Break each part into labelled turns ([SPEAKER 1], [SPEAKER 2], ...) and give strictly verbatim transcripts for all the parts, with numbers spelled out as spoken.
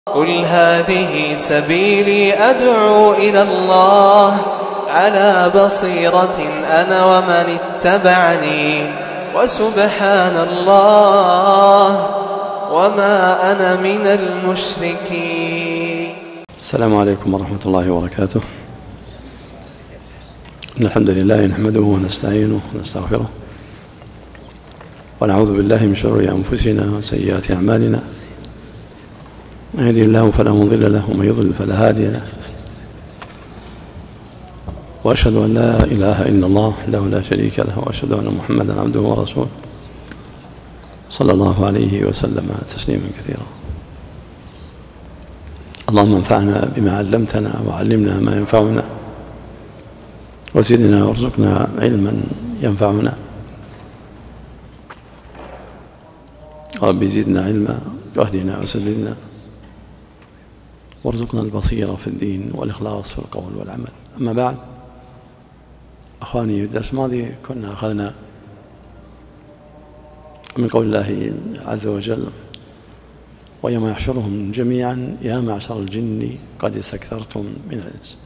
[SPEAKER 1] قل هذه سبيلي أدعو إلى الله على بصيرة أنا ومن اتبعني وسبحان الله وما أنا من المشركين.
[SPEAKER 2] السلام عليكم ورحمة الله وبركاته. إن الحمد لله نحمده ونستعينه ونستغفره ونعوذ بالله من شرور أنفسنا وسيئات أعمالنا، من يهده الله فلا مضل له ومن يضلل فلا هادي له، وأشهد أن لا إله إلا الله وحده لا شريك له، وأشهد أن محمدا عبده ورسوله صلى الله عليه وسلم تسليما كثيرا. اللهم انفعنا بما علمتنا وعلمنا ما ينفعنا وزدنا وارزقنا علما ينفعنا. رب زدنا علما واهدنا وسددنا وارزقنا البصيرة في الدين والإخلاص في القول والعمل. أما بعد، أخواني، في الدرس الماضي كنا أخذنا من قول الله عز وجل: ويوم يحشرهم جميعا يا معشر الجن قد استكثرتم من الإنس.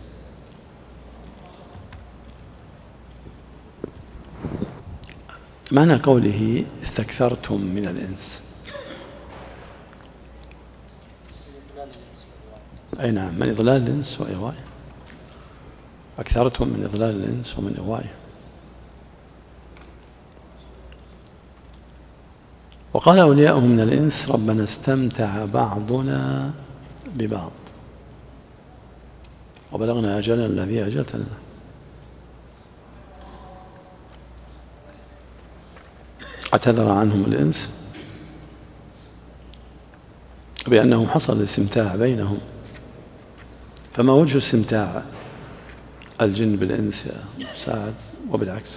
[SPEAKER 2] معنى قوله استكثرتم من الإنس، أي نعم، من إضلال الإنس وإغوائه. أكثرتم من إضلال الإنس ومن إغوائه. وقال أولياؤهم من الإنس: ربنا استمتع بعضنا ببعض وبلغنا أجلنا الذي أجلت لنا. اعتذر عنهم الإنس بأنه حصل الاستمتاع بينهم. فما وجه استمتاع الجن بالإنس يا سعد وبالعكس؟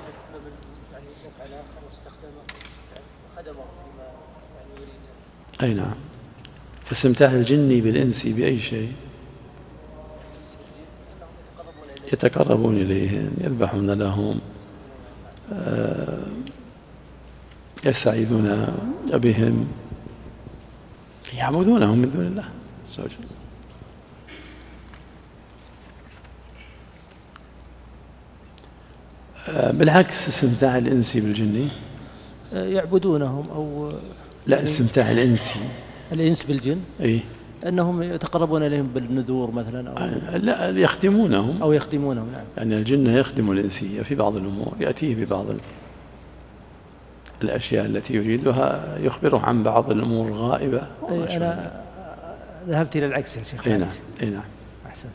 [SPEAKER 2] أي نعم. فاستمتاع الجن بالإنس بأي شيء؟ يتقربون إليهم، يذبحون لهم، يستعيذون بهم، يعبدونهم من دون الله عز وجل. بالعكس، استمتاع الإنس بالجن
[SPEAKER 3] يعبدونهم أو
[SPEAKER 2] لا، استمتاع الإنس
[SPEAKER 3] الإنس بالجن
[SPEAKER 2] أي
[SPEAKER 3] أنهم يتقربون إليهم بالنذور مثلا، أو
[SPEAKER 2] لا، يخدمونهم
[SPEAKER 3] أو يخدمونهم. نعم.
[SPEAKER 2] يعني الجن يخدم الإنسية في بعض الأمور، يأتيه ببعض الأشياء التي يريدها، يخبره عن بعض الأمور الغائبة.
[SPEAKER 3] أي أنا ذهبت إلى العكس يا شيخ.
[SPEAKER 2] أي نعم، أي نعم،
[SPEAKER 3] أحسنت.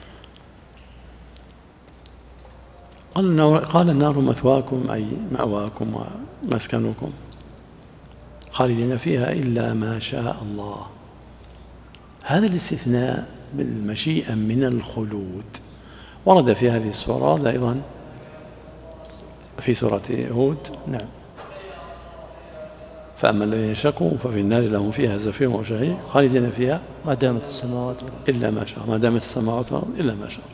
[SPEAKER 2] قال النار مثواكم أي مأواكم ومسكنكم خالدين فيها إلا ما شاء الله. هذا الاستثناء بالمشيئة من الخلود ورد في هذه السورة أيضا في سورة هود.
[SPEAKER 3] نعم.
[SPEAKER 2] فأما الذين شكوا ففي النار لهم فيها زفير وشهيق خالدين فيها
[SPEAKER 3] ما دامت السماوات
[SPEAKER 2] إلا ما شاء ما دامت السماوات إلا ما شاء.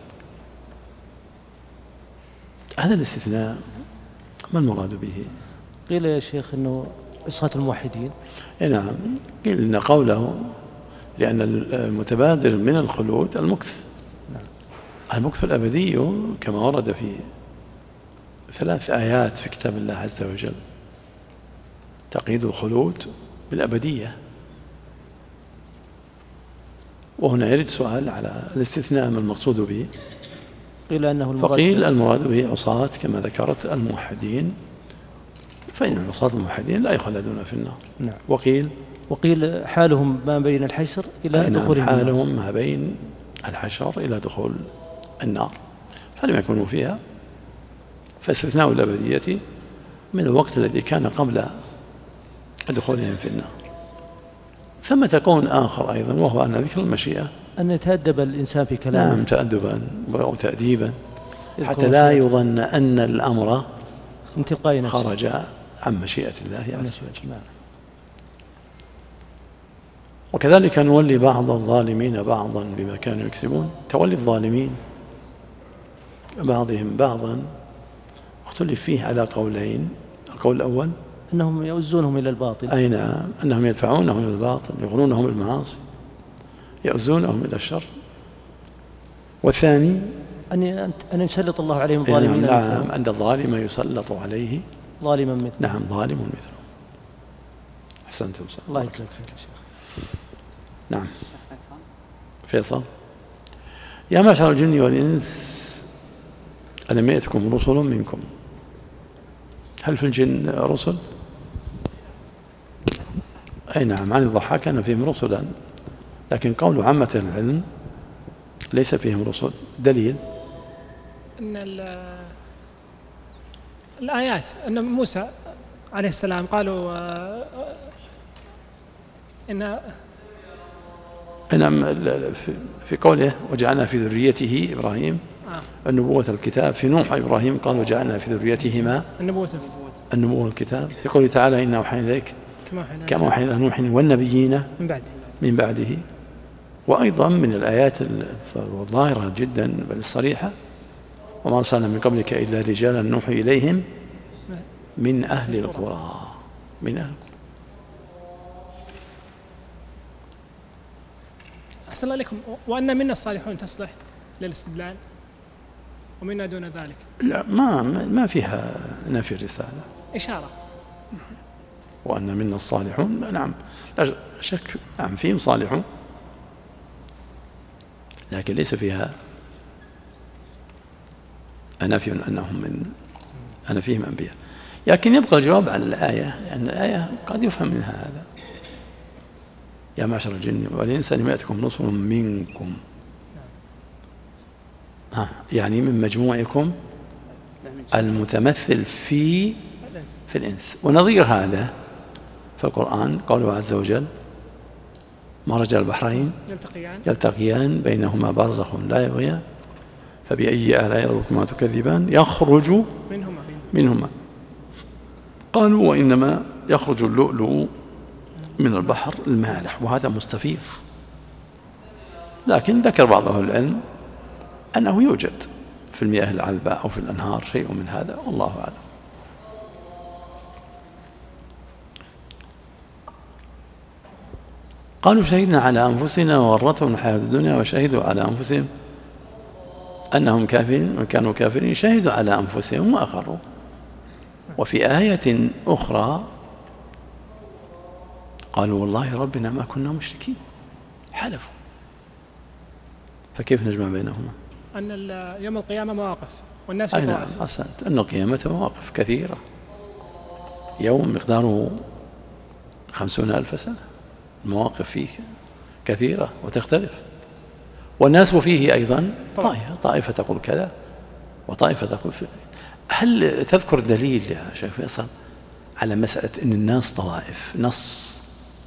[SPEAKER 2] هذا الاستثناء ما المراد به؟
[SPEAKER 3] قيل يا شيخ أنه عصاة الموحدين.
[SPEAKER 2] نعم، قيل إن قوله لأن المتبادر من الخلود المكث.
[SPEAKER 3] نعم.
[SPEAKER 2] المكث الأبدي كما ورد في ثلاث آيات في كتاب الله عز وجل تقييد الخلود بالأبدية. وهنا يرد سؤال على الاستثناء ما المقصود به.
[SPEAKER 3] قيل أنه المراد
[SPEAKER 2] فقيل المراد به عصاة كما ذكرت الموحدين، فإن عصاة الموحدين لا يخلدون في النار.
[SPEAKER 3] نعم.
[SPEAKER 2] وقيل
[SPEAKER 3] وقيل حالهم ما بين الحشر إلى دخولهم النار.
[SPEAKER 2] حالهم ما بين الحشر إلى دخول النار، فلم يكونوا فيها. فاستثناء الأبدية من الوقت الذي كان قبل دخولهم في النار. ثم كون آخر أيضا، وهو أن ذكر المشيئة
[SPEAKER 3] أن يتأدب الإنسان في كلامه.
[SPEAKER 2] نعم، تأدبا وتأديبا حتى لا يظن أن الأمر
[SPEAKER 3] من تلقاء نفسه
[SPEAKER 2] خرج عن مشيئة الله عز وجل.
[SPEAKER 3] نعم.
[SPEAKER 2] وكذلك نولي بعض الظالمين بعضا بما كانوا يكسبون. تولي الظالمين بعضهم بعضا اختلف فيه على قولين. القول الأول
[SPEAKER 3] أنهم يوزونهم إلى الباطل.
[SPEAKER 2] أي نعم، أنهم يدفعونهم إلى الباطل، يغرونهم بالمعاصي. يؤزونهم إلى الشر. والثاني
[SPEAKER 3] أن أن يسلط الله عليهم ظالمين.
[SPEAKER 2] نعم، أن الظالم يسلط عليه
[SPEAKER 3] ظالما مثله.
[SPEAKER 2] نعم، ظالم مثله. أحسنتم.
[SPEAKER 3] الله يجزاك خير يا شيخ.
[SPEAKER 2] نعم. فيصل. يا معشر الجن والإنس ألم يأتكم رسل منكم. هل في الجن رسل؟ أي نعم، عن الضحاك أن فيهم رسلا، لكن قول عامة العلم ليس فيهم رسل. دليل
[SPEAKER 4] أن الآيات أن موسى عليه السلام قالوا إن
[SPEAKER 2] نعم في قوله وجعلنا في ذريته إبراهيم آه. النبوة الكتاب. في نوح إبراهيم قال وجعلنا في ذريتهما النبوة النبوة الكتاب. في قوله تعالى إنا أوحينا إليك كما أوحينا إلى نوح والنبيين من بعده من بعده. وأيضا من الآيات الظاهرة جدا بل الصريحة وما أرسلنا من قبلك إلا رجالا نوحي إليهم من أهل القرى من أهل القرى.
[SPEAKER 4] أحسن الله عليكم. وأن منا الصالحون تصلح للاستدلال ومنا دون ذلك.
[SPEAKER 2] لا، ما ما فيها نفي الرسالة،
[SPEAKER 4] إشارة.
[SPEAKER 2] وأن منا الصالحون، نعم لا شك، نعم فيهم صالحون، لكن ليس فيها نفي أنهم من أنا فيهم أنبياء. لكن يبقى الجواب على الآية، لأن يعني الآية قد يفهم منها هذا. يا معشر الجن والإنس ألم يأتكم رسل منكم، ها يعني من مجموعكم المتمثل في في الإنس. ونظير هذا في القرآن قوله عز وجل مرج البحرين
[SPEAKER 4] يلتقيان,
[SPEAKER 2] يلتقيان بينهما برزخ لا يبغيان فبأي آلاء ربكما تكذبان يخرج منهما, منهما. قالوا وإنما يخرج اللؤلؤ من البحر المالح وهذا مستفيض. لكن ذكر بعض أهل العلم أنه يوجد في المياه العذبة أو في الأنهار شيء من هذا، والله أعلم. قالوا شهدنا على أنفسنا وغرتهم الحياة الدنيا وشهدوا على أنفسهم أنهم كافرين وكانوا كافرين شهدوا على أنفسهم وأقروا. وفي آية أخرى قالوا والله ربنا ما كنا مشركين، حلفوا. فكيف نجمع بينهما؟
[SPEAKER 4] أن يوم القيامة مواقف والناس
[SPEAKER 2] أي نعم، أحسنت. أن القيامة مواقف كثيرة، يوم مقداره خمسون ألف سنة، المواقف فيه كثيرة وتختلف، والناس فيه أيضا طائفة طائفة تقول كذا وطائفة تقول فيه. هل تذكر دليل يا شيخ فيصل على مسألة أن الناس طوائف؟ نص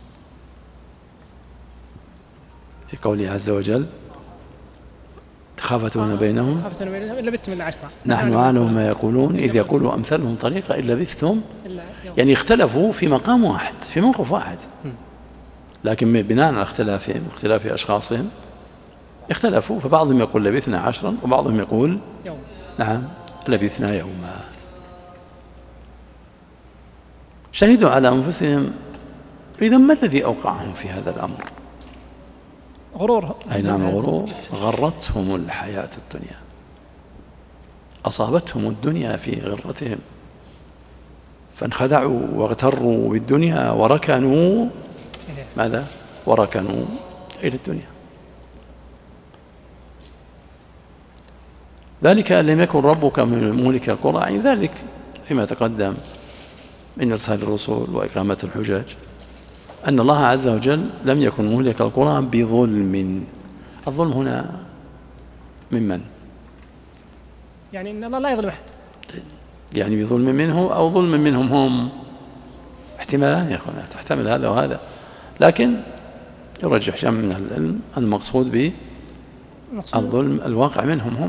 [SPEAKER 2] في قوله عز وجل تخافتون بينهم
[SPEAKER 4] لبثتم إلا عشرة
[SPEAKER 2] نحن أعلم ما يقولون إذ يقولوا أمثالهم طريقة إن لبثتم. يعني اختلفوا في مقام واحد في موقف واحد، لكن بناء على اختلافهم واختلاف أشخاصهم اختلفوا. فبعضهم يقول لبثنا عشرا وبعضهم يقول يوم. نعم لبثنا يوما. شهدوا على أنفسهم. إذا ما الذي أوقعهم في هذا الأمر؟
[SPEAKER 4] غرور.
[SPEAKER 2] أي نعم، غرور. غرتهم الحياة الدنيا، أصابتهم الدنيا في غرتهم فانخدعوا واغتروا بالدنيا وركنوا ماذا؟ وركنوا إلى الدنيا. ذلك أن لم يكن ربك من مهلك القرى، يعني ذلك فيما تقدم من إرسال الرسل وإقامة الحجج، أن الله عز وجل لم يكن مهلك القرى بظلم. الظلم هنا ممن؟
[SPEAKER 4] يعني أن الله لا يظلم أحد،
[SPEAKER 2] يعني بظلم منه أو ظلم منهم هم، احتمالان يا أخوانا، تحتمل هذا وهذا، لكن يرجح جمع من العلم المقصود بالظلم الواقع منهم هم.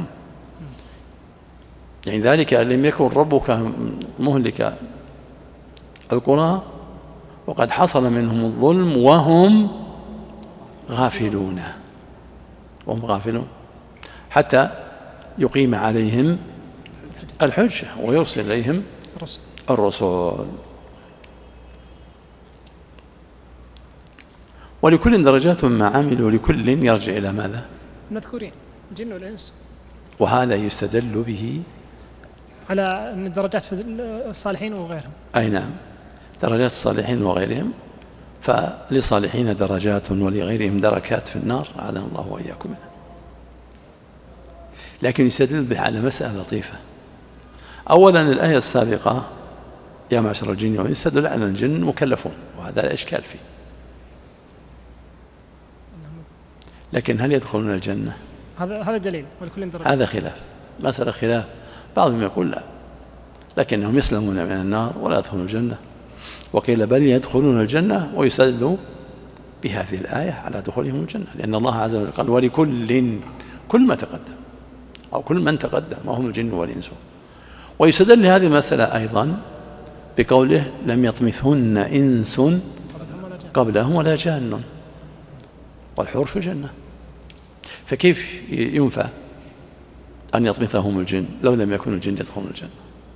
[SPEAKER 2] يعني ذلك أن لم يكن ربك مهلك القرى وقد حصل منهم الظلم وهم غافلون وهم غافلون حتى يقيم عليهم الحجة ويرسل إليهم الرسل. ولكل درجات ما عملوا، لكل يرجع إلى ماذا؟
[SPEAKER 4] المذكورين الجن والإنس.
[SPEAKER 2] وهذا يستدل به
[SPEAKER 4] على أن الدرجات في الصالحين وغيرهم.
[SPEAKER 2] أي نعم، درجات الصالحين وغيرهم، فللصالحين درجات ولغيرهم دركات في النار، أعاذنا الله وإياكم منها. لكن يستدل به على مسألة لطيفة. أولا الآية السابقة يا معشر الجن والإنس تدل على الجن مكلفون، وهذا لا إشكال فيه. لكن هل يدخلون الجنة؟
[SPEAKER 4] هذا هذا دليل ولكل درجة.
[SPEAKER 2] هذا خلاف، مسألة خلاف. بعضهم يقول لا، لكنهم يسلمون من النار ولا يدخلون الجنة، وقيل بل يدخلون الجنة ويستدلوا بهذه الآية على دخولهم الجنة، لأن الله عز وجل قال ولكل، كل ما تقدم أو كل من تقدم وهم الجن والإنس. ويستدل لهذه المسألة أيضا بقوله لم يطمثهن إنس قبلهم ولا جان، والحور في الجنة، فكيف ينفع أن يطمثهم الجن لو لم يكن الجن يدخلون الجنة؟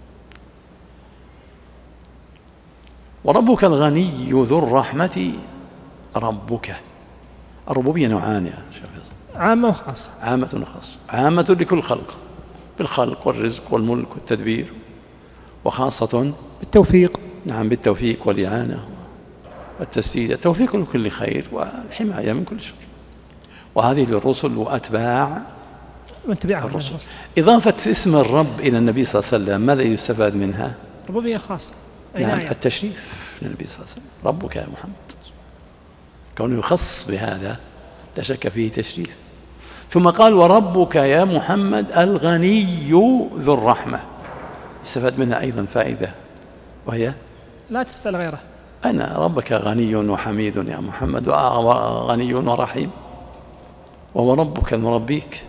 [SPEAKER 2] وربك الغني ذو الرحمة. ربك الربوبية نوعان يا شيخ فيصل،
[SPEAKER 4] عامة وخاصة.
[SPEAKER 2] عامة وخاصة. عامة لكل خلق، بالخلق والرزق والملك والتدبير، وخاصة
[SPEAKER 4] بالتوفيق.
[SPEAKER 2] نعم، بالتوفيق والإعانة والتسديد، التوفيق لكل خير والحماية من كل شر. وهذه للرسل وأتباع
[SPEAKER 4] من تبعهم
[SPEAKER 2] الرسل. إضافة اسم الرب إلى النبي صلى الله عليه وسلم ماذا يستفاد منها؟
[SPEAKER 4] ربوبية خاصة.
[SPEAKER 2] نعم، التشريف للنبي صلى الله عليه وسلم، ربك يا محمد، كونه يخص بهذا لا شك فيه تشريف. ثم قال وربك يا محمد الغني ذو الرحمة، استفاد منها أيضا فائدة، وهي
[SPEAKER 4] لا تسأل غيره.
[SPEAKER 2] أنا ربك غني وحميد يا محمد، وغني ورحيم، وهو ربك المربيك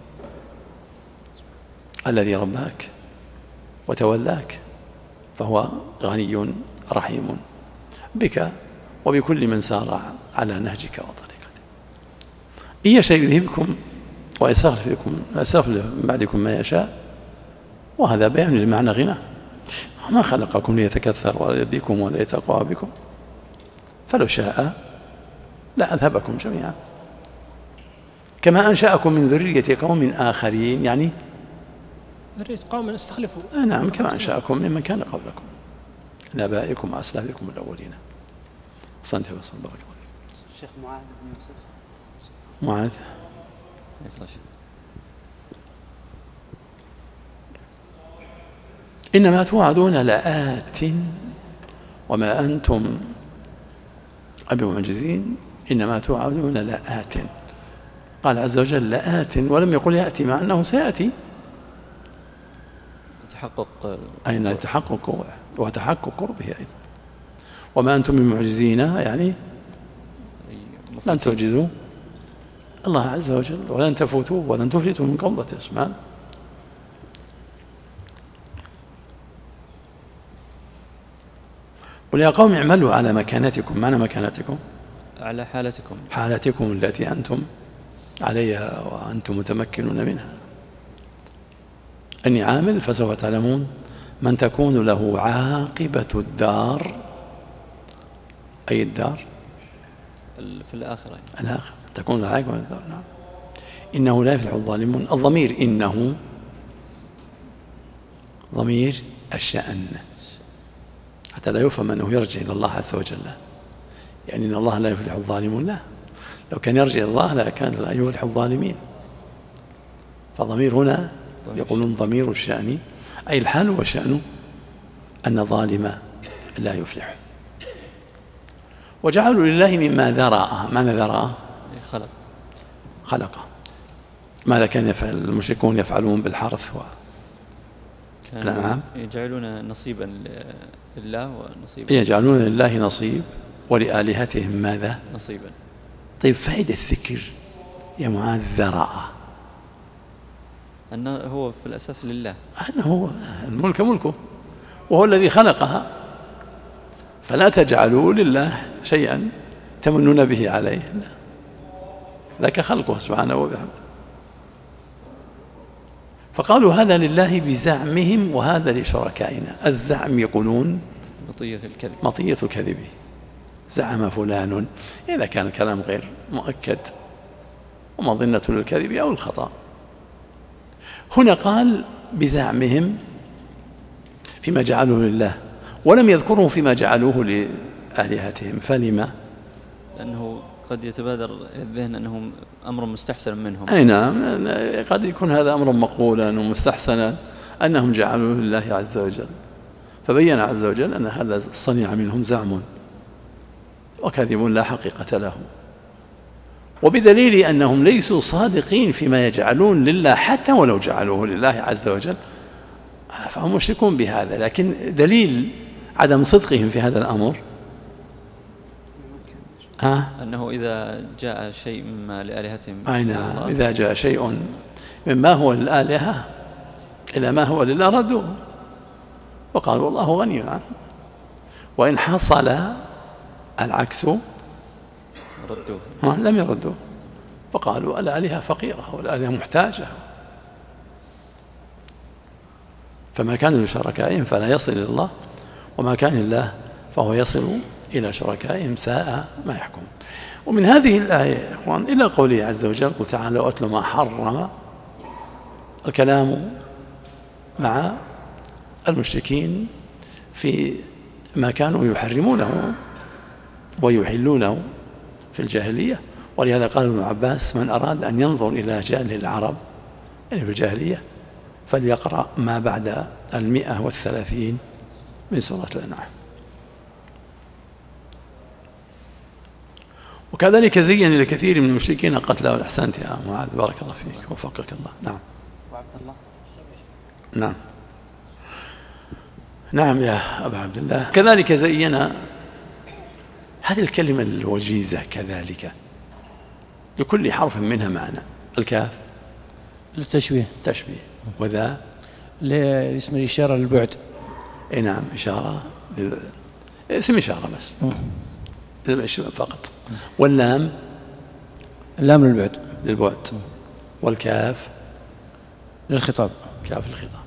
[SPEAKER 2] الذي رباك وتولاك، فهو غني رحيم بك وبكل من سار على نهجك وطريقتك. إيا شيء يذهبكم ويستغفركم يستغفر بعدكم ما يشاء، وهذا بيان لمعنى غنى. ما خلقكم ليتكثر ولا بكم ولا يتقوى بكم، فلو شاء لأذهبكم جميعا، كما أنشأكم من ذرية قوم آخرين، يعني
[SPEAKER 4] ذرية قوم استخلفوا.
[SPEAKER 2] نعم، كما أنشأكم ممن كان قبلكم من آبائكم وأسلافكم الأولين. صنت وصل بارك الله.
[SPEAKER 5] الشيخ معاذ بن يوسف.
[SPEAKER 2] معاذ إنما توعدون لآت وما أنتم بمعجزين، إنما توعدون لآت. قال عز وجل لآت ولم يقل يأتي، مع أنه سيأتي.
[SPEAKER 5] تحقق
[SPEAKER 2] أين تحقق وتحقق قربه أيضا. وما أنتم بمعجزين يعني لن تعجزوا الله عز وجل، ولن تفوتوا ولن تفلتوا من قبضته سبحانه. قل يا قوم اعملوا على مكانتكم. معنى مكانتكم
[SPEAKER 5] على حالتكم،
[SPEAKER 2] حالتكم التي أنتم عليها وأنتم متمكنون منها. أني عامل فسوف تعلمون من تكون له عاقبة الدار، أي الدار
[SPEAKER 5] في الآخرة،
[SPEAKER 2] الآخرة تكون له عاقبة الدار. نعم. إنه لا يفلح الظالمون. الضمير إنه ضمير الشأن، حتى لا يفهم أنه يرجع إلى الله عز وجل، يعني إن الله لا يفلح الظالمون. لا، لو كان يرجع إلى الله لا كان لا يفلح الظالمين. فضمير هنا يقولون ضمير الشأن، أي الحال والشأن أن ظالم لا يفلح. وجعلوا لله مما ذرأ. معنى ذرأ
[SPEAKER 5] خلق
[SPEAKER 2] خلق. ماذا كان يفعل المشركون يفعلون بالحرث والأنعام؟
[SPEAKER 5] يجعلون نصيبا لله ونصيبا،
[SPEAKER 2] يجعلون لله نصيب ولآلهتهم ماذا؟
[SPEAKER 5] نصيبا.
[SPEAKER 2] طيب فائدة الذكر يا معاذ ذرأ
[SPEAKER 5] أنه هو في الأساس لله،
[SPEAKER 2] أنه هو الملك ملكه وهو الذي خلقها، فلا تجعلوا لله شيئا تمنون به عليه، ذاك خلقه سبحانه وبحمده. فقالوا هذا لله بزعمهم وهذا لشركائنا. الزعم يقولون
[SPEAKER 5] مطية الكذب،
[SPEAKER 2] مطية الكذب، زعم فلان، إذا كان الكلام غير مؤكد ومظنة للكذب أو الخطأ. هنا قال بزعمهم فيما جعلوه لله، ولم يذكروا فيما جعلوه لآلهتهم. فلما؟
[SPEAKER 5] لأنه قد يتبادر إلى الذهن أنهم أمر مستحسن منهم.
[SPEAKER 2] أي نعم، قد يكون هذا أمر مقبولا ومستحسنا أنهم جعلوه لله عز وجل، فبين عز وجل أن هذا الصنيع منهم زعم وكذب لا حقيقة له، وبدليل أنهم ليسوا صادقين فيما يجعلون لله حتى ولو جعلوه لله عز وجل فهم مشركون بهذا. لكن دليل عدم صدقهم في هذا الأمر آه؟
[SPEAKER 5] أنه إذا جاء شيء مما لآلهتهم،
[SPEAKER 2] أي نعم، إذا جاء شيء مما هو للآلهة إلى ما هو لله ردوه وقالوا والله غني عنه، وإن حصل العكس
[SPEAKER 5] ردوه
[SPEAKER 2] لم يردوه وقالوا الآلهة فقيرة والآلهة محتاجة، فما كان لشركائهم فلا يصل إلى الله، وما كان لله فهو يصل إلى شركائهم، ساء ما يحكم. ومن هذه الآية يا إخوان إلى قوله عز وجل قل تعالوا أتلوا ما حرم، الكلام مع المشركين في ما كانوا يحرمونه ويحلونه في الجاهلية. ولهذا قال ابن عباس من أراد أن ينظر إلى جاهل العرب يعني في الجاهلية فليقرأ ما بعد المئة والثلاثين من سورة الأنعام. وكذلك زين لكثير من المشركين قتله. والأحسنت يا معاذ، بارك الله فيك وفقك الله. نعم
[SPEAKER 6] وعبد الله.
[SPEAKER 2] نعم نعم يا أبا عبد الله. كذلك زين، هذه الكلمة الوجيزة كذلك لكل حرف منها معنى. الكاف
[SPEAKER 3] للتشبيه
[SPEAKER 2] تشبيه، وذا
[SPEAKER 3] لاسم الإشارة للبعد.
[SPEAKER 2] اي نعم، إشارة لل... اسم إشارة بس فقط. واللام
[SPEAKER 3] اللام للبعد
[SPEAKER 2] للبعد، والكاف
[SPEAKER 3] للخطاب،
[SPEAKER 2] كاف الخطاب.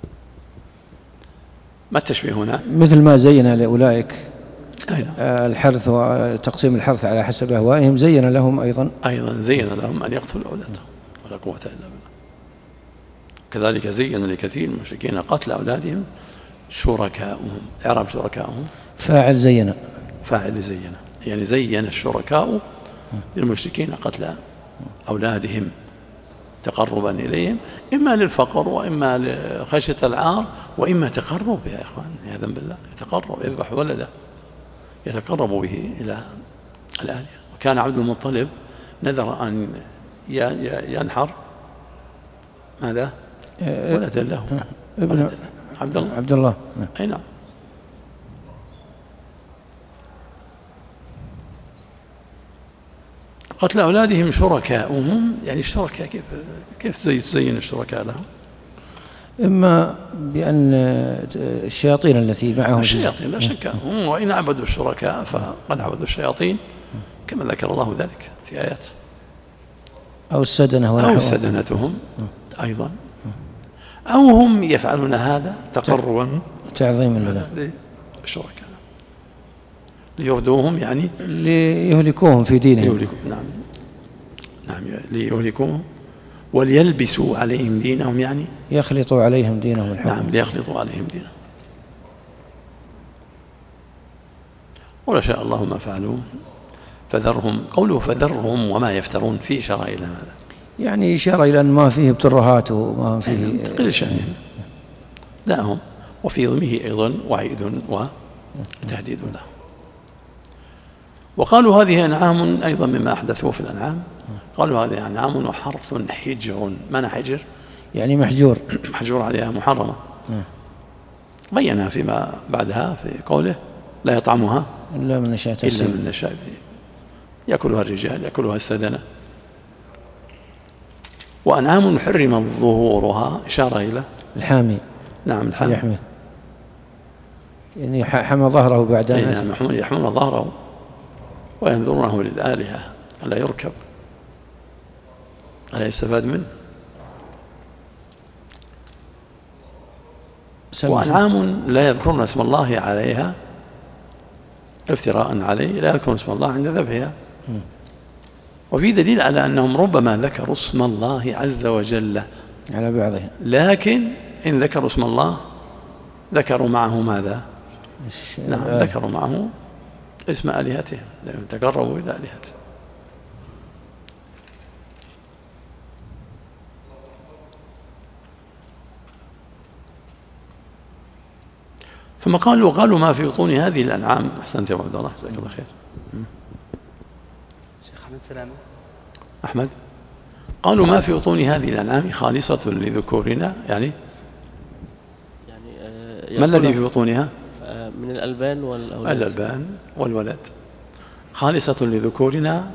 [SPEAKER 2] ما التشبيه هنا؟
[SPEAKER 3] مثل ما زين لأولئك
[SPEAKER 2] أيضا
[SPEAKER 3] الحرث وتقسيم الحرث على حسب أهوائهم، زين لهم أيضا
[SPEAKER 2] أيضا زين لهم أن يقتلوا أولادهم ولا قوة إلا بالله. كذلك زين لكثير من المشركين قتل أولادهم شركاؤهم. إعراب شركاؤهم
[SPEAKER 3] فاعل زين،
[SPEAKER 2] فاعل زين، يعني زين الشركاء للمشركين قتل أولادهم تقربا إليهم، إما للفقر وإما لخشية العار وإما تقرب يا إخوان عياذا بالله، يتقرب يذبح ولده يتقرب به إلى الآلهة. وكان عبد المطلب نذر أن ينحر ماذا؟ ولدا له
[SPEAKER 3] ابن
[SPEAKER 2] عبد الله
[SPEAKER 3] عبد الله
[SPEAKER 2] أي نعم. قتل أولادهم شركاؤهم، يعني الشركاء كيف كيف تزين الشركاء لهم؟
[SPEAKER 3] إما بأن الشياطين التي معهم،
[SPEAKER 2] الشياطين لا شك، هم وإن عبدوا الشركاء فقد عبدوا الشياطين كما ذكر الله ذلك في آيات،
[SPEAKER 3] أو السدنة
[SPEAKER 2] أو سدنتهم أيضا، أو هم يفعلون هذا تقربا
[SPEAKER 3] تعظيما لله
[SPEAKER 2] للشركاء ليردوهم، يعني
[SPEAKER 3] ليهلكوهم في دينهم.
[SPEAKER 2] يهلكوا نعم نعم ليهلكوهم وليلبسوا عليهم دينهم، يعني
[SPEAKER 3] يخلطوا عليهم دينهم الحق.
[SPEAKER 2] نعم ليخلطوا عليهم دينهم. ولا شاء الله ما فعلوا فذرهم، قوله فذرهم وما يفترون في إشارة إلى ماذا؟
[SPEAKER 3] يعني إشارة إلى أن ما فيه ترهات وما فيه
[SPEAKER 2] تقل شأنهم دعهم، وفي ضمه أيضا وعيد وتهديد له. وقالوا هذه أنعام أيضا مما أحدثوه في الأنعام، قالوا هذه أنعام وحرث حجر. معنى حجر يعني
[SPEAKER 3] محجور
[SPEAKER 2] محجور عليها محرمة، بينها فيما بعدها في قوله لا يطعمها
[SPEAKER 3] إلا من نشاء
[SPEAKER 2] إلا من نشاء، يأكلها الرجال يأكلها السدنة. وأنعام حرم ظهورها، إشارة إلى
[SPEAKER 3] الحامي.
[SPEAKER 2] نعم الحامي
[SPEAKER 3] يحمي، يعني حمى ظهره بعد
[SPEAKER 2] أن نعم يحمون ظهره وينذرونه للآلهة ألا يركب ألا يستفاد منه. وأنعام لا يذكرون اسم الله عليها افتراء عليه لا يذكرون اسم الله عند ذبحها. وفي دليل على أنهم ربما ذكروا اسم الله عز وجل
[SPEAKER 3] على بعضها،
[SPEAKER 2] لكن إن ذكروا اسم الله ذكروا معه ماذا؟ نعم، ذكروا معه اسم آلهتهم لأنهم تقربوا إلى آلهتهم. ثم قالوا وقالوا ما في بطون هذه الأنعام. أحسنت يا أبو عبد الله، جزاك الله خير.
[SPEAKER 1] شيخ أحمد سلامة.
[SPEAKER 2] أحمد قالوا ما في بطون هذه الأنعام خالصة لذكورنا، يعني
[SPEAKER 6] يعني آه
[SPEAKER 2] ما الذي في بطونها؟
[SPEAKER 6] آه من الألبان والأولاد.
[SPEAKER 2] الألبان والولد خالصة لذكورنا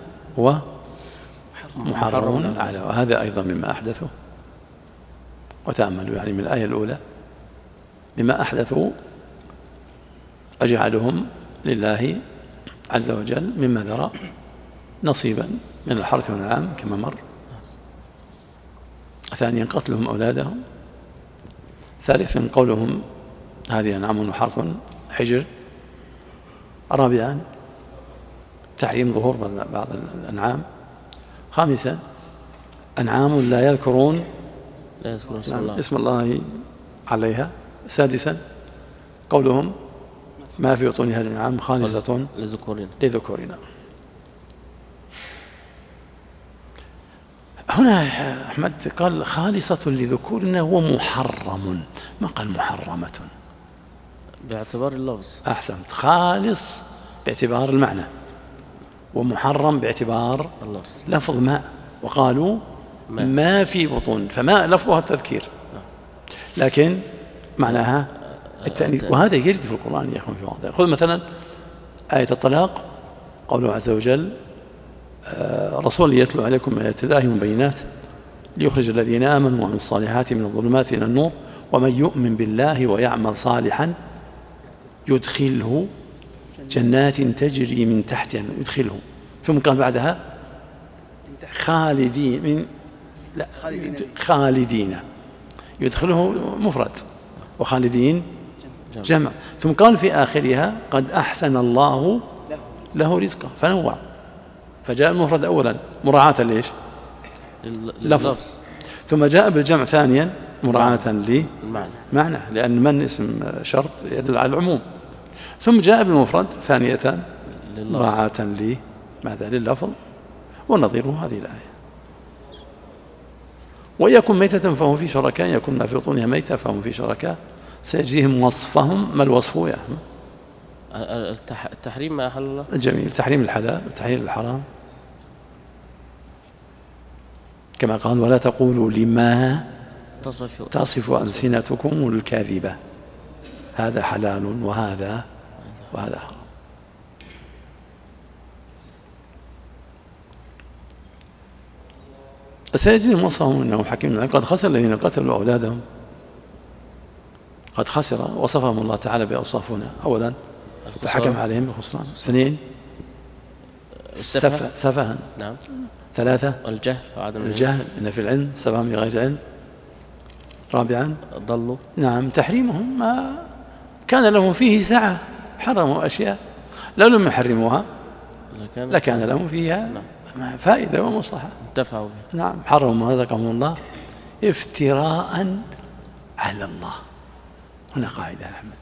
[SPEAKER 2] ومحرمون على، وهذا أيضا مما أحدثوا. وتأملوا يعني من الآية الأولى مما أحدثوا أجعلهم لله عز وجل مما ذرى نصيبا من الحرث والأنعام كما مر. ثانيا قتلهم أولادهم. ثالثا قولهم هذه أنعام وحرث حجر. رابعا تحريم ظهور بعض الأنعام. خامسا أنعام لا يذكرون
[SPEAKER 6] لا يذكرون اسم الله.
[SPEAKER 2] اسم الله عليها. سادسا قولهم ما في بطون هذه الأنعام خالصة
[SPEAKER 6] لذكورنا
[SPEAKER 2] لذكورنا. هنا أحمد قال خالصة لذكورنا ومحرم، ما قال محرمة
[SPEAKER 6] باعتبار اللفظ.
[SPEAKER 2] أحسنت، خالص باعتبار المعنى ومحرم باعتبار
[SPEAKER 6] اللفظ.
[SPEAKER 2] لفظ ما، وقالوا ما, ما في بطون، فما لفظها التذكير لكن معناها التأنيث. وهذا يرد في القرآن يا أخوان في مواضع. خذ مثلا آية الطلاق، قوله عز وجل رسول يتلو عليكم آيات الله مبينات ليخرج الذين آمنوا وعملوا الصالحات من الظلمات إلى النور ومن يؤمن بالله ويعمل صالحا يدخله جنات تجري من تحتها يدخله. ثم قال بعدها خالدين من لا خالدين يدخله مفرد وخالدين جمع. ثم قال في آخرها قد أحسن الله له رزقه، فنوع، فجاء المفرد أولا مراعاة ليش؟ لفظ، ثم جاء بالجمع ثانيا مراعاة لمعنى، لأن من اسم شرط يدل على العموم. ثم جاء بالمفرد ثانية مراعاة لماذا؟ لللفظ. ونظير هذه الآية ويكن ميتة فهم في شركاء، يكون ما في بطونها ميتة فهم في شركاء سيجزيهم وصفهم. ما الوصف يا أحمد؟
[SPEAKER 6] التحريم ما أحل الله.
[SPEAKER 2] جميل، تحريم الحلال وتحريم الحرام، كما قال ولا تقولوا لما
[SPEAKER 6] تصف,
[SPEAKER 2] تصف ألسنتكم الكاذبة، هذا حلال وهذا وهذا حرام. سيجزيهم وصفهم انه حكيم. قد خسر الذين قتلوا اولادهم، قد خسر، وصفهم الله تعالى باوصافنا. اولا فحكم عليهم بالخسران. اثنين
[SPEAKER 6] السفه
[SPEAKER 2] سفها.
[SPEAKER 6] نعم.
[SPEAKER 2] ثلاثة
[SPEAKER 6] الجهل وعدم
[SPEAKER 2] الجهل، ان في العلم سفهم بغير علم. رابعا
[SPEAKER 6] ضلوا. نعم،
[SPEAKER 2] تحريمهم ما كان لهم فيه سعة، حرموا اشياء لو لم يحرموها لكان, لكان لهم فيها نعم. فائدة ومصلحة،
[SPEAKER 6] انتفعوا بها.
[SPEAKER 2] نعم. حرموا ما رزقهم الله افتراء على الله. هنا قاعدة يا أحمد،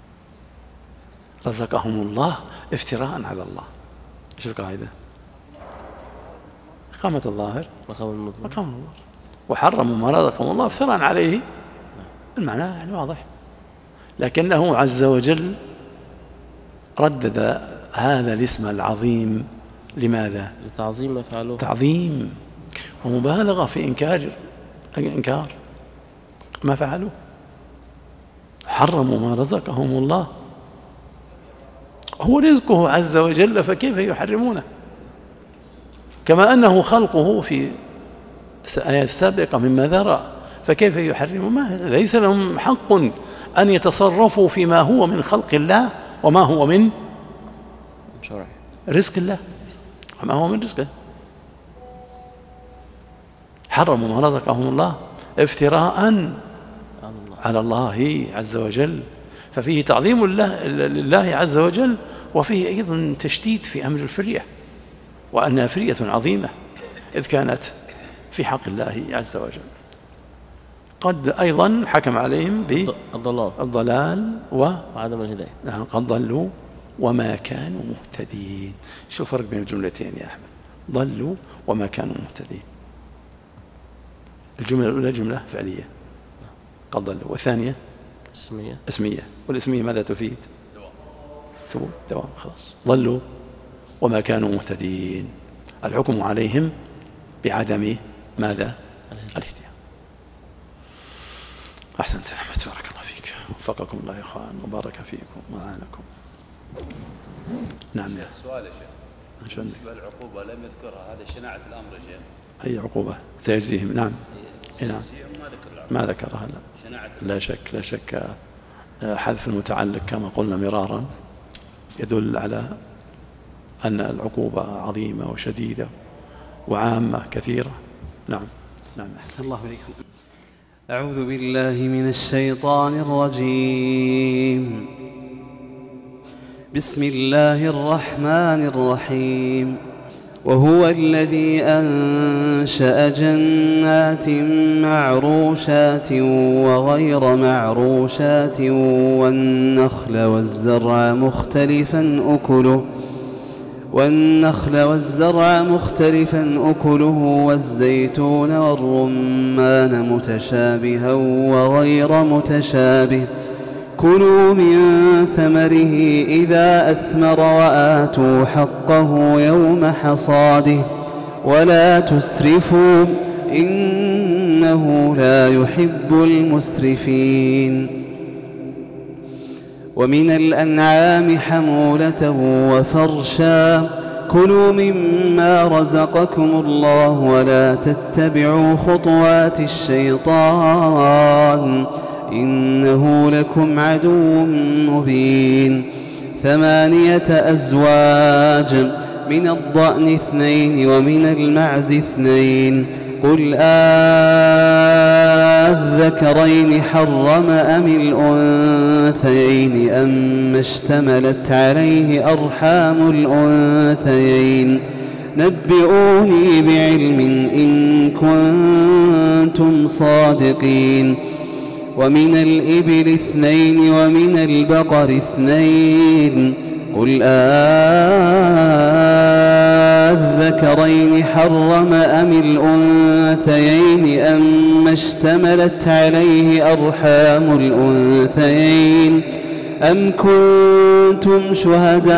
[SPEAKER 2] رزقهم الله افتراء على الله. ايش القاعدة؟ إقامة الظاهر
[SPEAKER 6] مقام المظهر،
[SPEAKER 2] مقام الظاهر. وحرموا ما رزقهم الله افتراء عليه، المعنى يعني واضح. لكنه عز وجل ردد هذا الاسم العظيم لماذا؟
[SPEAKER 6] لتعظيم ما فعلوه،
[SPEAKER 2] تعظيم ومبالغة في إنكار إنكار ما فعلوه. حرموا ما رزقهم الله، هو رزقه عز وجل، فكيف يحرمونه؟ كما أنه خلقه في الآية السابقة مما ذرأ، فكيف يحرموا؟ ما ليس لهم حق أن يتصرفوا فيما هو من خلق الله وما هو من رزق الله وما هو من رزقه. حرموا ما رزقهم الله افتراء على الله عز وجل، ففيه تعظيم الله لله عز وجل، وفيه أيضا تشديد في أمر الفرية، وأنها فرية عظيمة إذ كانت في حق الله عز وجل. قد أيضا حكم عليهم بالضلال
[SPEAKER 6] وعدم الهداية.
[SPEAKER 2] نعم، قد ضلوا وما كانوا مهتدين. شو فرق بين الجملتين يا أحمد؟ ضلوا وما كانوا مهتدين. الجملة الأولى جملة فعلية قد ضلوا، والثانية
[SPEAKER 6] اسمية
[SPEAKER 2] اسمية. والاسمية ماذا تفيد؟ ثبوت، دوام، خلاص. ضلوا وما كانوا مهتدين، الحكم عليهم بعدم ماذا؟ الاهتداء. أحسنت يا أحمد، بارك الله فيك، وفقكم الله يا إخوان وبارك فيكم وأعانكم. نعم يا
[SPEAKER 7] سؤال يا شيخ، بالنسبة للعقوبة لم يذكرها، هذا شناعة الأمر يا شيخ.
[SPEAKER 2] أي عقوبة؟ سيجزيهم. نعم نعم، ما ذكرها. لا لا شك لا شك حذف المتعلق كما قلنا مرارا يدل على أن العقوبة عظيمة وشديدة وعامة كثيرة. نعم نعم.
[SPEAKER 1] أحسن الله إليكم. أعوذ بالله من الشيطان الرجيم. بسم الله الرحمن الرحيم. وهو الذي أنشأ جنات معروشات وغير معروشات والنخل والزرع مختلفا أكله والنخل والزرع مختلفا أكله والزيتون والرمان متشابها وغير متشابه، كلوا من ثمره إذا أثمر وآتوا حقه يوم حصاده ولا تسرفوا إنه لا يحب المسرفين. ومن الأنعام حمولة وفرشا، كلوا مما رزقكم الله ولا تتبعوا خطوات الشيطان إنه لكم عدو مبين. ثمانية أزواج، من الضأن اثنين ومن المعز اثنين، قل أذكرين حرم أم الأنثيين أم اشتملت عليه أرحام الأنثيين، نبئوني بعلم إن كنتم صادقين. ومن الإبل اثنين ومن البقر اثنين، قل أذكرين حرم أم الأنثيين أم اشتملت عليه أرحام الأنثيين، أم كنتم شهداء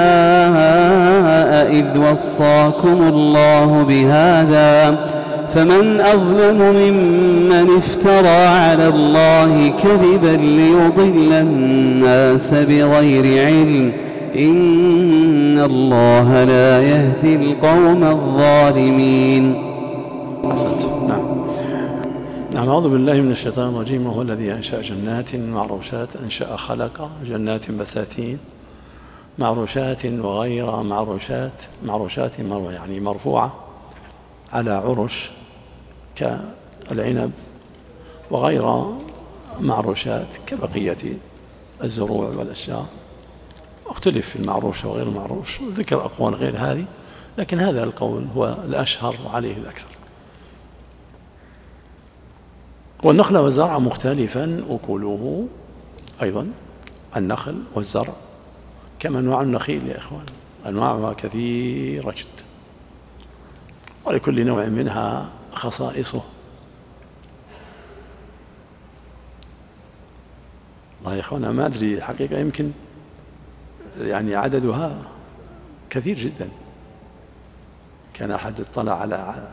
[SPEAKER 1] إذ وصاكم الله بهذا، فمن أظلم ممن افترى على الله كذبا ليضل الناس بغير علم، إن الله لا يهدي القوم الظالمين.
[SPEAKER 2] أحسنت. نعم نعم. أعوذ بالله من الشيطان الرجيم. وهو الذي أنشأ جنات معروشات، أنشأ خلق جنات بساتين معروشات وغير معروشات، معروشات يعني مرفوعة على عرش كالعنب، وغير معروشات كبقية الزروع والأشجار. اختلف في المعروش وغير المعروش، وذكر أقوال غير هذه، لكن هذا القول هو الأشهر وعليه الأكثر. والنخل والزرع مختلفا أكله، أيضا النخل والزرع كما أنواع النخيل يا إخوان، أنواعها كثيرة جدا، ولكل نوع منها خصائصه. والله يا إخوانا ما أدري حقيقة، يمكن يعني عددها كثير جدا. كان أحد اطلع على،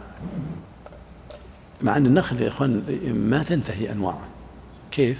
[SPEAKER 2] مع أن النخل يا إخوان ما تنتهي أنواعه. كيف؟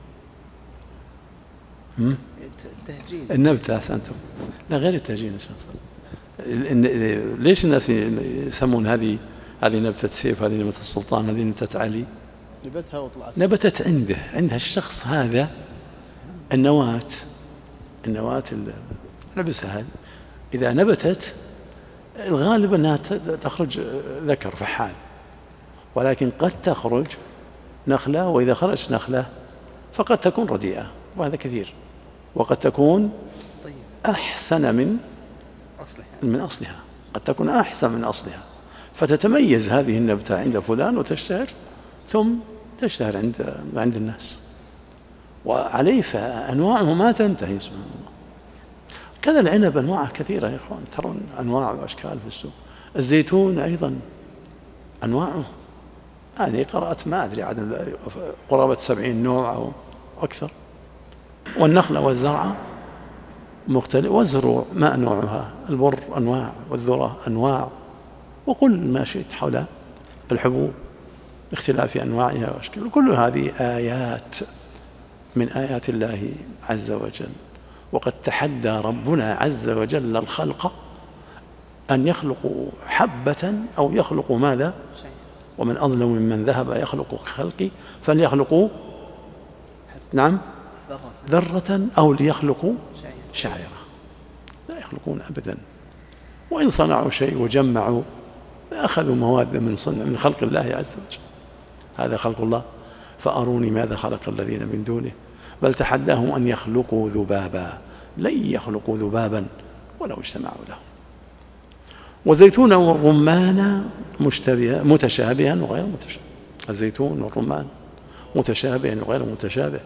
[SPEAKER 2] النبتة أحسنتم. لا غير التهجين إن شاء الله. ليش الناس يسمون هذه هذه نبتة سيف، هذه نبتة السلطان، هذه نبتة علي؟
[SPEAKER 8] نبتها وطلعت،
[SPEAKER 2] نبتت عنده عند الشخص هذا النواة، النواة لبسها هذه إذا نبتت الغالب أنها تخرج ذكر فحال، ولكن قد تخرج نخلة، وإذا خرجت نخلة فقد تكون رديئة، وهذا كثير. وقد تكون أحسن من من أصلها، قد تكون أحسن من أصلها، فتتميز هذه النبتة عند فلان وتشتهر ثم تشتهر عند عند الناس، وعليه فأنواعه ما تنتهي سبحان الله. كذا العنب أنواعه كثيرة يا إخوان، ترون أنواع وأشكال في السوق. الزيتون أيضا أنواعه، يعني قرأت ما أدري عدد قرابة سبعين نوع أو أكثر. والنخلة والزرع مختلف، والزروع ما أنواعها، البر أنواع، والذرة أنواع، وقل ما شئت حول الحبوب باختلاف أنواعها وأشكالها. كل هذه آيات من آيات الله عز وجل. وقد تحدى ربنا عز وجل الخلق أن يخلقوا حبة أو يخلقوا ماذا؟ ومن أظلم ممن ذهب يخلق خلقي فليخلقوا نعم ذرة أو ليخلقوا شعيرة. لا يخلقون أبدا، وإن صنعوا شيء وجمعوا أخذوا مواد من صنع من خلق الله عز وجل. هذا خلق الله، فأروني ماذا خلق الذين من دونه بل تحداهم أن يخلقوا ذبابا لن يخلقوا ذبابا ولو اجتمعوا له. والزيتون والرمان مشتبه متشابها وغير متشابه. الزيتون والرمان متشابه وغير متشابه.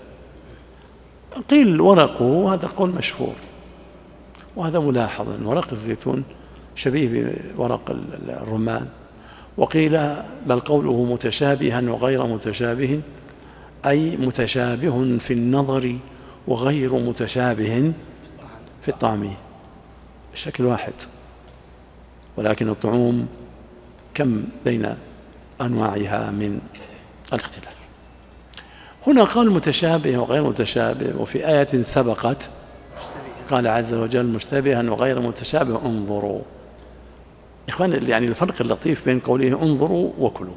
[SPEAKER 2] قيل ورقه، هذا قول مشهور وهذا ملاحظ، أن ورق الزيتون شبيه بورق الرمان. وقيل بل قوله متشابها وغير متشابه أي متشابه في النظر وغير متشابه في الطعم، الشكل واحد ولكن الطعوم كم بين أنواعها من الاختلاف. هنا قال متشابه وغير متشابه، وفي آية سبقت قال عز وجل مشتبها وغير متشابه انظروا. إخوان يعني الفرق اللطيف بين قوله انظروا وكلوا.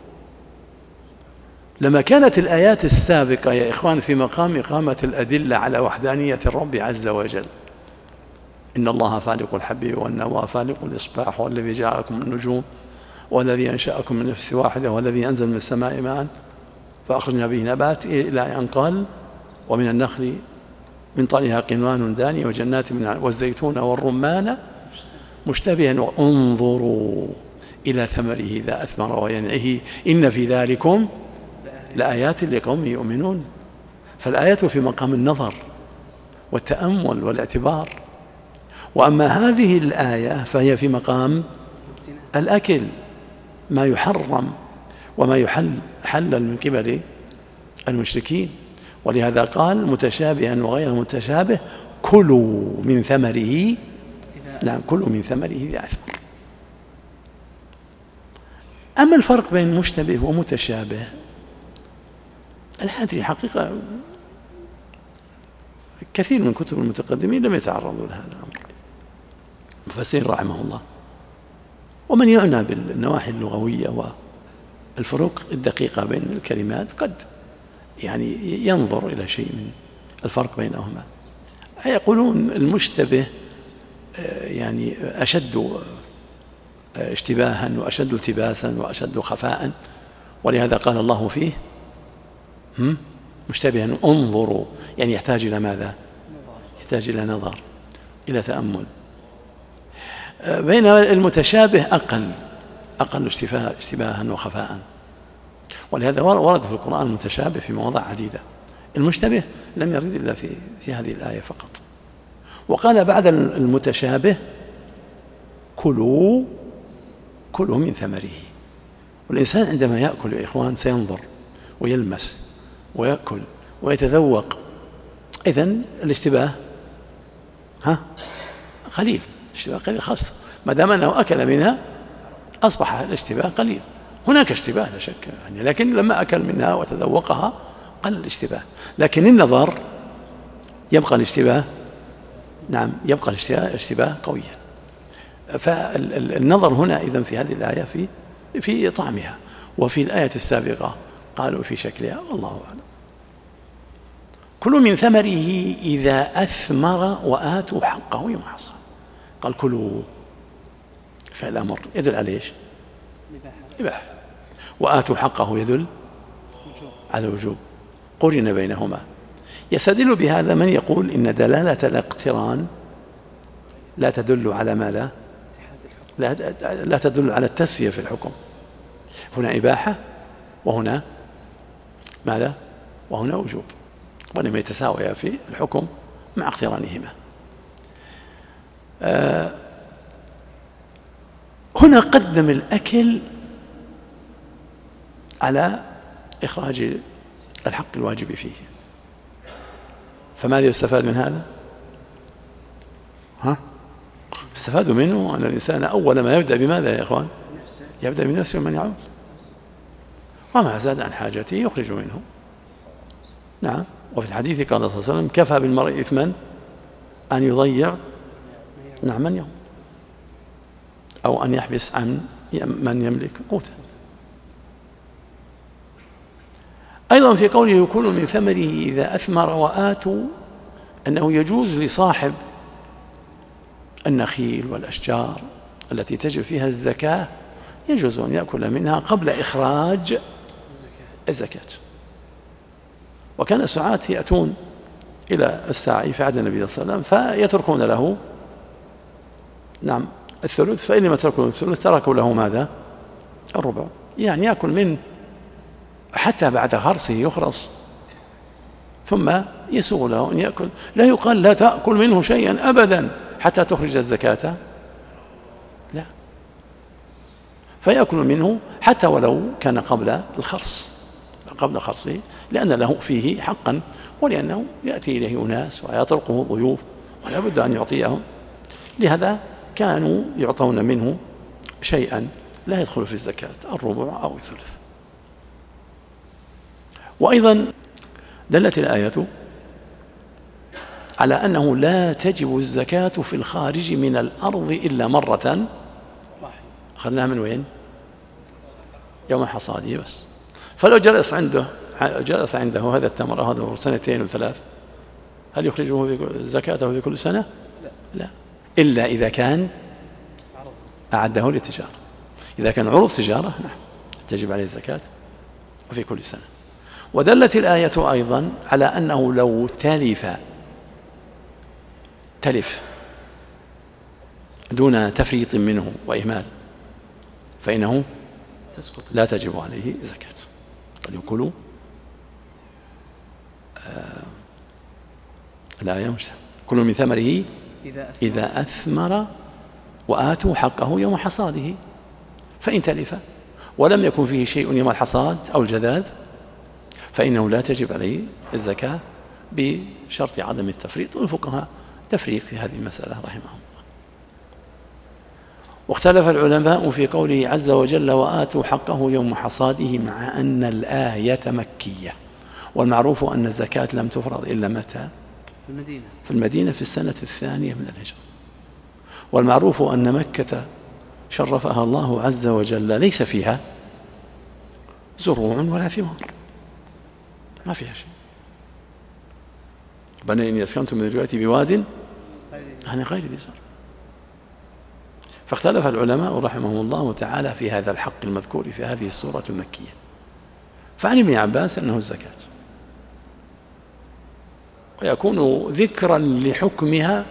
[SPEAKER 2] لما كانت الآيات السابقة يا إخوان في مقام إقامة الأدلة على وحدانية الرب عز وجل، إن الله فالق الحب والنوى فالق الإصباح والذي جعلكم النجوم والذي أنشأكم من نفس واحدة والذي أنزل من السماء ماء فأخرجنا به نبات، إلى أن قال ومن النخل من طلعها قنوان دانية وجنات من والزيتون والرمان مشتبها وانظروا إلى ثمره إذا أثمر وينعه إن في ذلكم لآيات لقوم يؤمنون. فالآيات في مقام النظر والتأمل والاعتبار، وأما هذه الآية فهي في مقام الأكل، ما يحرم وما يحل حلل من قبل المشركين. ولهذا قال متشابها وغير متشابه كلوا من ثمره، لا كلوا من ثمره إذا أثمر. أما الفرق بين مشتبه ومتشابه أنا أدري حقيقة كثير من كتب المتقدمين لم يتعرضوا لهذا الأمر، المفسرين رحمه الله، ومن يعنى بالنواحي اللغوية والفروق الدقيقة بين الكلمات قد يعني ينظر إلى شيء من الفرق بينهما. يقولون المشتبه يعني أشد اشتباها وأشد التباسا وأشد خفاء، ولهذا قال الله فيه مشتبها انظروا، يعني يحتاج إلى ماذا؟ يحتاج إلى نظر، إلى تأمل. بين المتشابه أقل أقل اشتباها وخفاء، ولهذا ورد في القرآن المتشابه في مواضع عديدة. المشتبه لم يرد إلا في في هذه الآية فقط. وقال بعد المتشابه كلوا كلوا من ثمره. والإنسان عندما يأكل يا إخوان سينظر ويلمس ويأكل ويتذوق، إذن الاشتباه ها قليل، الاشتباه قليل خاصة ما دام أنه أكل منها أصبح الاشتباه قليل. هناك اشتباه لا شك يعني، لكن لما أكل منها وتذوقها قل الاشتباه، لكن النظر يبقى الاشتباه نعم يبقى الاشتباه قويا. فالنظر هنا إذن في هذه الآية في في طعمها، وفي الآية السابقة قالوا في شكلها، والله أعلم. كلوا من ثمره إذا أثمر وآتوا حقه يوم حصاد. قال كلوا، فالأمر يدل على ايش؟ إباحة. وآتوا حقه يدل على الوجوب، قرن بينهما. يستدل بهذا من يقول إن دلالة الاقتران لا تدل على ما لا لا, لا تدل على التسوية في الحكم. هنا إباحة وهنا ماذا؟ وهنا وجوب، ولم يتساويا في الحكم مع اقترانهما. آه هنا قدم الأكل على إخراج الحق الواجب فيه. فماذا يستفاد من هذا؟ ها؟ استفاد منه أن الإنسان أول ما يبدأ بماذا يا إخوان؟ يبدأ بنفسه من يعود، وما زاد عن حاجته يخرج منه. نعم. وفي الحديث قال صلى الله عليه وسلم: كفى بالمرء إثما أن يضيع نعم من يوم، أو أن يحبس عن من يملك قوته. أيضا في قوله: كلوا من ثمره إذا أثمر وآتوا، أنه يجوز لصاحب النخيل والأشجار التي تجب فيها الزكاة يجوز أن يأكل منها قبل إخراج الزكاة. وكان السعاة يأتون إلى الساعي في عهد النبي صلى الله عليه وسلم فيتركون له نعم الثلث، فإن لم يتركوا الثلث تركوا له ماذا؟ الربع، يعني يأكل منه حتى بعد خرصه يخرص ثم يسوغ له أن يأكل. لا يقال لا تأكل منه شيئا أبدا حتى تخرج الزكاة، لا، فيأكل منه حتى ولو كان قبل الخرص قبل خرصه، لأن له فيه حقا، ولأنه يأتي إليه أناس ويطرقه ضيوف ولا بد أن يعطيهم، لهذا كانوا يعطون منه شيئا لا يدخل في الزكاة، الربع أو الثلث. وأيضا دلت الآية على أنه لا تجب الزكاة في الخارج من الأرض إلا مرة، أخذناها من وين؟ يوم حصاده بس. فلو جلس عنده جلس عنده هذا التمر هذا سنتين وثلاث، هل يخرجه في زكاته في كل سنة؟ لا، إلا إذا كان أعده للتجارة. إذا كان عروض تجارة نعم تجب عليه الزكاة في كل سنة. ودلت الآية أيضا على أنه لو تلف تلف دون تفريط منه وإهمال فإنه لا تجب عليه زكاة. وليأكلوا آه الآية مش كلوا من ثمره إذا أثمر وآتوا حقه يوم حصاده، فإن تلف ولم يكن فيه شيء يوم الحصاد أو الجذاذ فإنه لا تجب عليه الزكاة بشرط عدم التفريط. والفقهاء تفريق في هذه المسألة رحمهم الله. واختلف العلماء في قوله عز وجل وآتوا حقه يوم حصاده، مع أن الآية مكية، والمعروف أن الزكاة لم تفرض إلا متى؟ في المدينة في المدينة في السنة الثانية من الهجرة. والمعروف أن مكة شرفها الله عز وجل ليس فيها زروع ولا ثمار، ما فيها شيء. ربنا إني أسكنت من ذريتي بواد عن غير ذي زرع. فاختلف العلماء رحمهم الله تعالى في هذا الحق المذكور في هذه السورة المكية. فعن ابن عباس أنه الزكاة، ويكون ذكرا لحكمها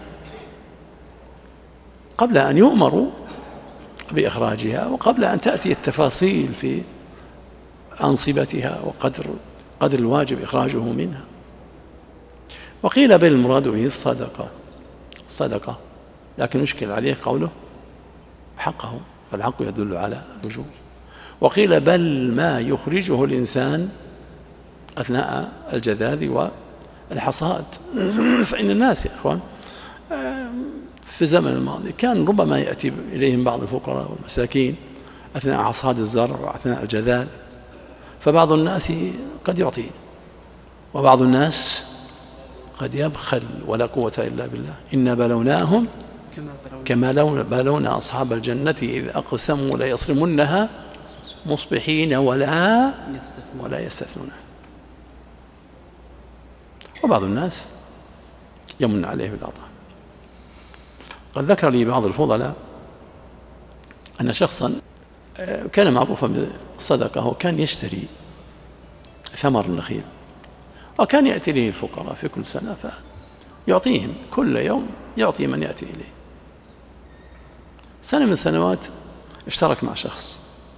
[SPEAKER 2] قبل أن يؤمروا بإخراجها وقبل أن تأتي التفاصيل في أنصبتها وقدر قدر الواجب إخراجه منها. وقيل بل المراد به الصدقة الصدقة لكن يشكل عليه قوله حقه، فالحق يدل على الوجوب. وقيل بل ما يخرجه الإنسان أثناء الجذاذ والحصاد. فإن الناس يا إخوان في الزمن الماضي كان ربما يأتي إليهم بعض الفقراء والمساكين أثناء حصاد الزرع وأثناء الجذاذ، فبعض الناس قد يعطي وبعض الناس قد يبخل، ولا قوة إلا بالله. إن بلوناهم كما بلونا أصحاب الجنة إذ أقسموا ليصرمنها مصبحين ولا ولا يستثنون. وبعض الناس يمن عليه بالعطاء. قد ذكر لي بعض الفضلاء أن شخصا كان معروفا بالصدقة وكان يشتري ثمر النخيل وكان يأتي إليه الفقراء في كل سنة فيعطيهم كل يوم، يعطي من يأتي إليه. سنة من السنوات اشترك مع شخص،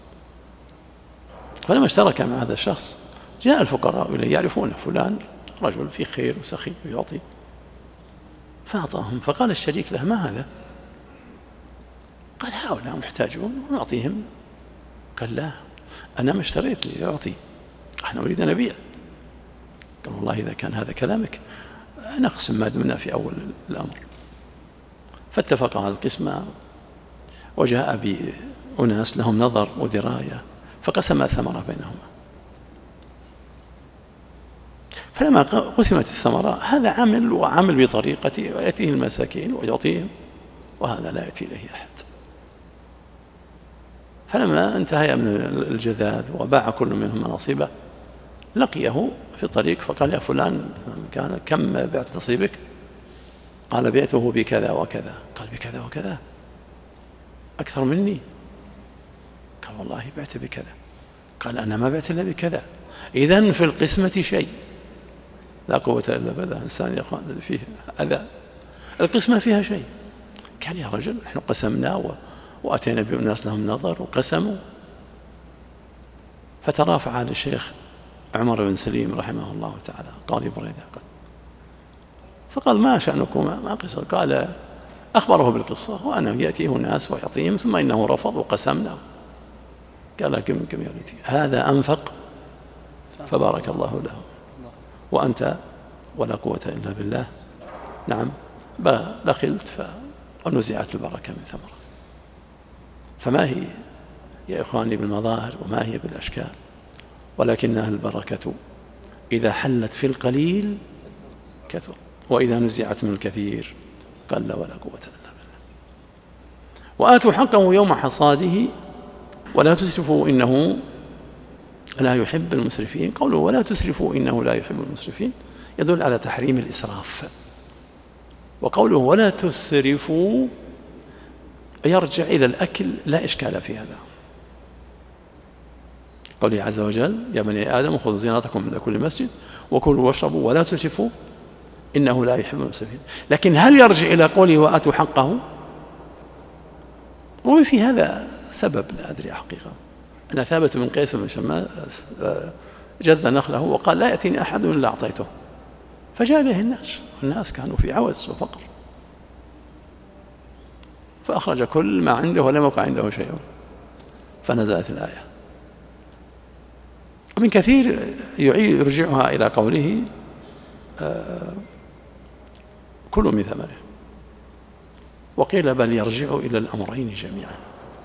[SPEAKER 2] فلما اشترك مع هذا الشخص جاء الفقراء إليه يعرفون فلان رجل في خير وسخي ويعطي، فأعطاهم. فقال الشريك له: ما هذا؟ قال: هؤلاء محتاجون ونعطيهم. قال: لا، أنا ما اشتريت لأعطي، احنا نريد أن نبيع. قال: والله إذا كان هذا كلامك نقسم ما دمنا في أول الأمر. فاتفق على القسمة، وجاء بأناس لهم نظر ودراية فقسم الثمرة بينهما. فلما قسمت الثمرة هذا عمل وعمل بطريقته، ويأتيه المساكين ويعطيهم، وهذا لا يأتي إليه أحد. فلما انتهى من الجذاذ وباع كل منهم نصيبه لقيه في الطريق فقال: يا فلان كان كم بعت نصيبك؟ قال: بعته بكذا وكذا. قال: بكذا وكذا؟ أكثر مني؟ قال: والله بعت بكذا. قال: أنا ما بعت إلا بكذا. إذن في القسمة شيء. لا قوة إلا بالله. إنسان يا أخوان اللي فيه أذى، القسمة فيها شيء. قال: يا رجل نحن قسمنا و... وأتينا بأناس لهم نظر وقسموا. فترافع على الشيخ عمر بن سليم رحمه الله تعالى قاضي بريدة، فقال: ما شأنكم؟ ما قصة؟ قال: أخبره بالقصة، وأنا يأتيه ناس ويعطيهم، ثم إنه رفض وقسمنا. قال: كم كم يريد؟ هذا أنفق فبارك الله له، وأنت ولا قوة إلا بالله نعم بخلت ونزعت البركة من ثمرة. فما هي يا إخواني بالمظاهر وما هي بالأشكال، ولكنها البركة إذا حلت في القليل كثر، وإذا نزعت من الكثير قل ولا قوة إلا بالله. وآتوا حقه يوم حصاده ولا تسرفوا إنه لا يحب المسرفين. قوله ولا تسرفوا إنه لا يحب المسرفين يدل على تحريم الإسراف، وقوله ولا تسرفوا يرجع إلى الأكل، لا إشكال في هذا. قوله عز وجل يا بني آدم خذوا زينتكم عند كل مسجد وكلوا واشربوا ولا تسرفوا إنه لا يحب المسرفين. لكن هل يرجع إلى قوله وآتوا حقه؟ وفي هذا سبب لا أدري حقيقة. أنا ثابت بن قيس بن شماس جذ نخله وقال لا يأتيني أحد إلا أعطيته، فجاء إليه الناس، والناس كانوا في عوز وفقر، فأخرج كل ما عنده ولم يبق عنده شيء، فنزلت الآية. ومن كثير يرجعها إلى قوله آه كلوا من ثمره، وقيل بل يرجع إلى الأمرين جميعا.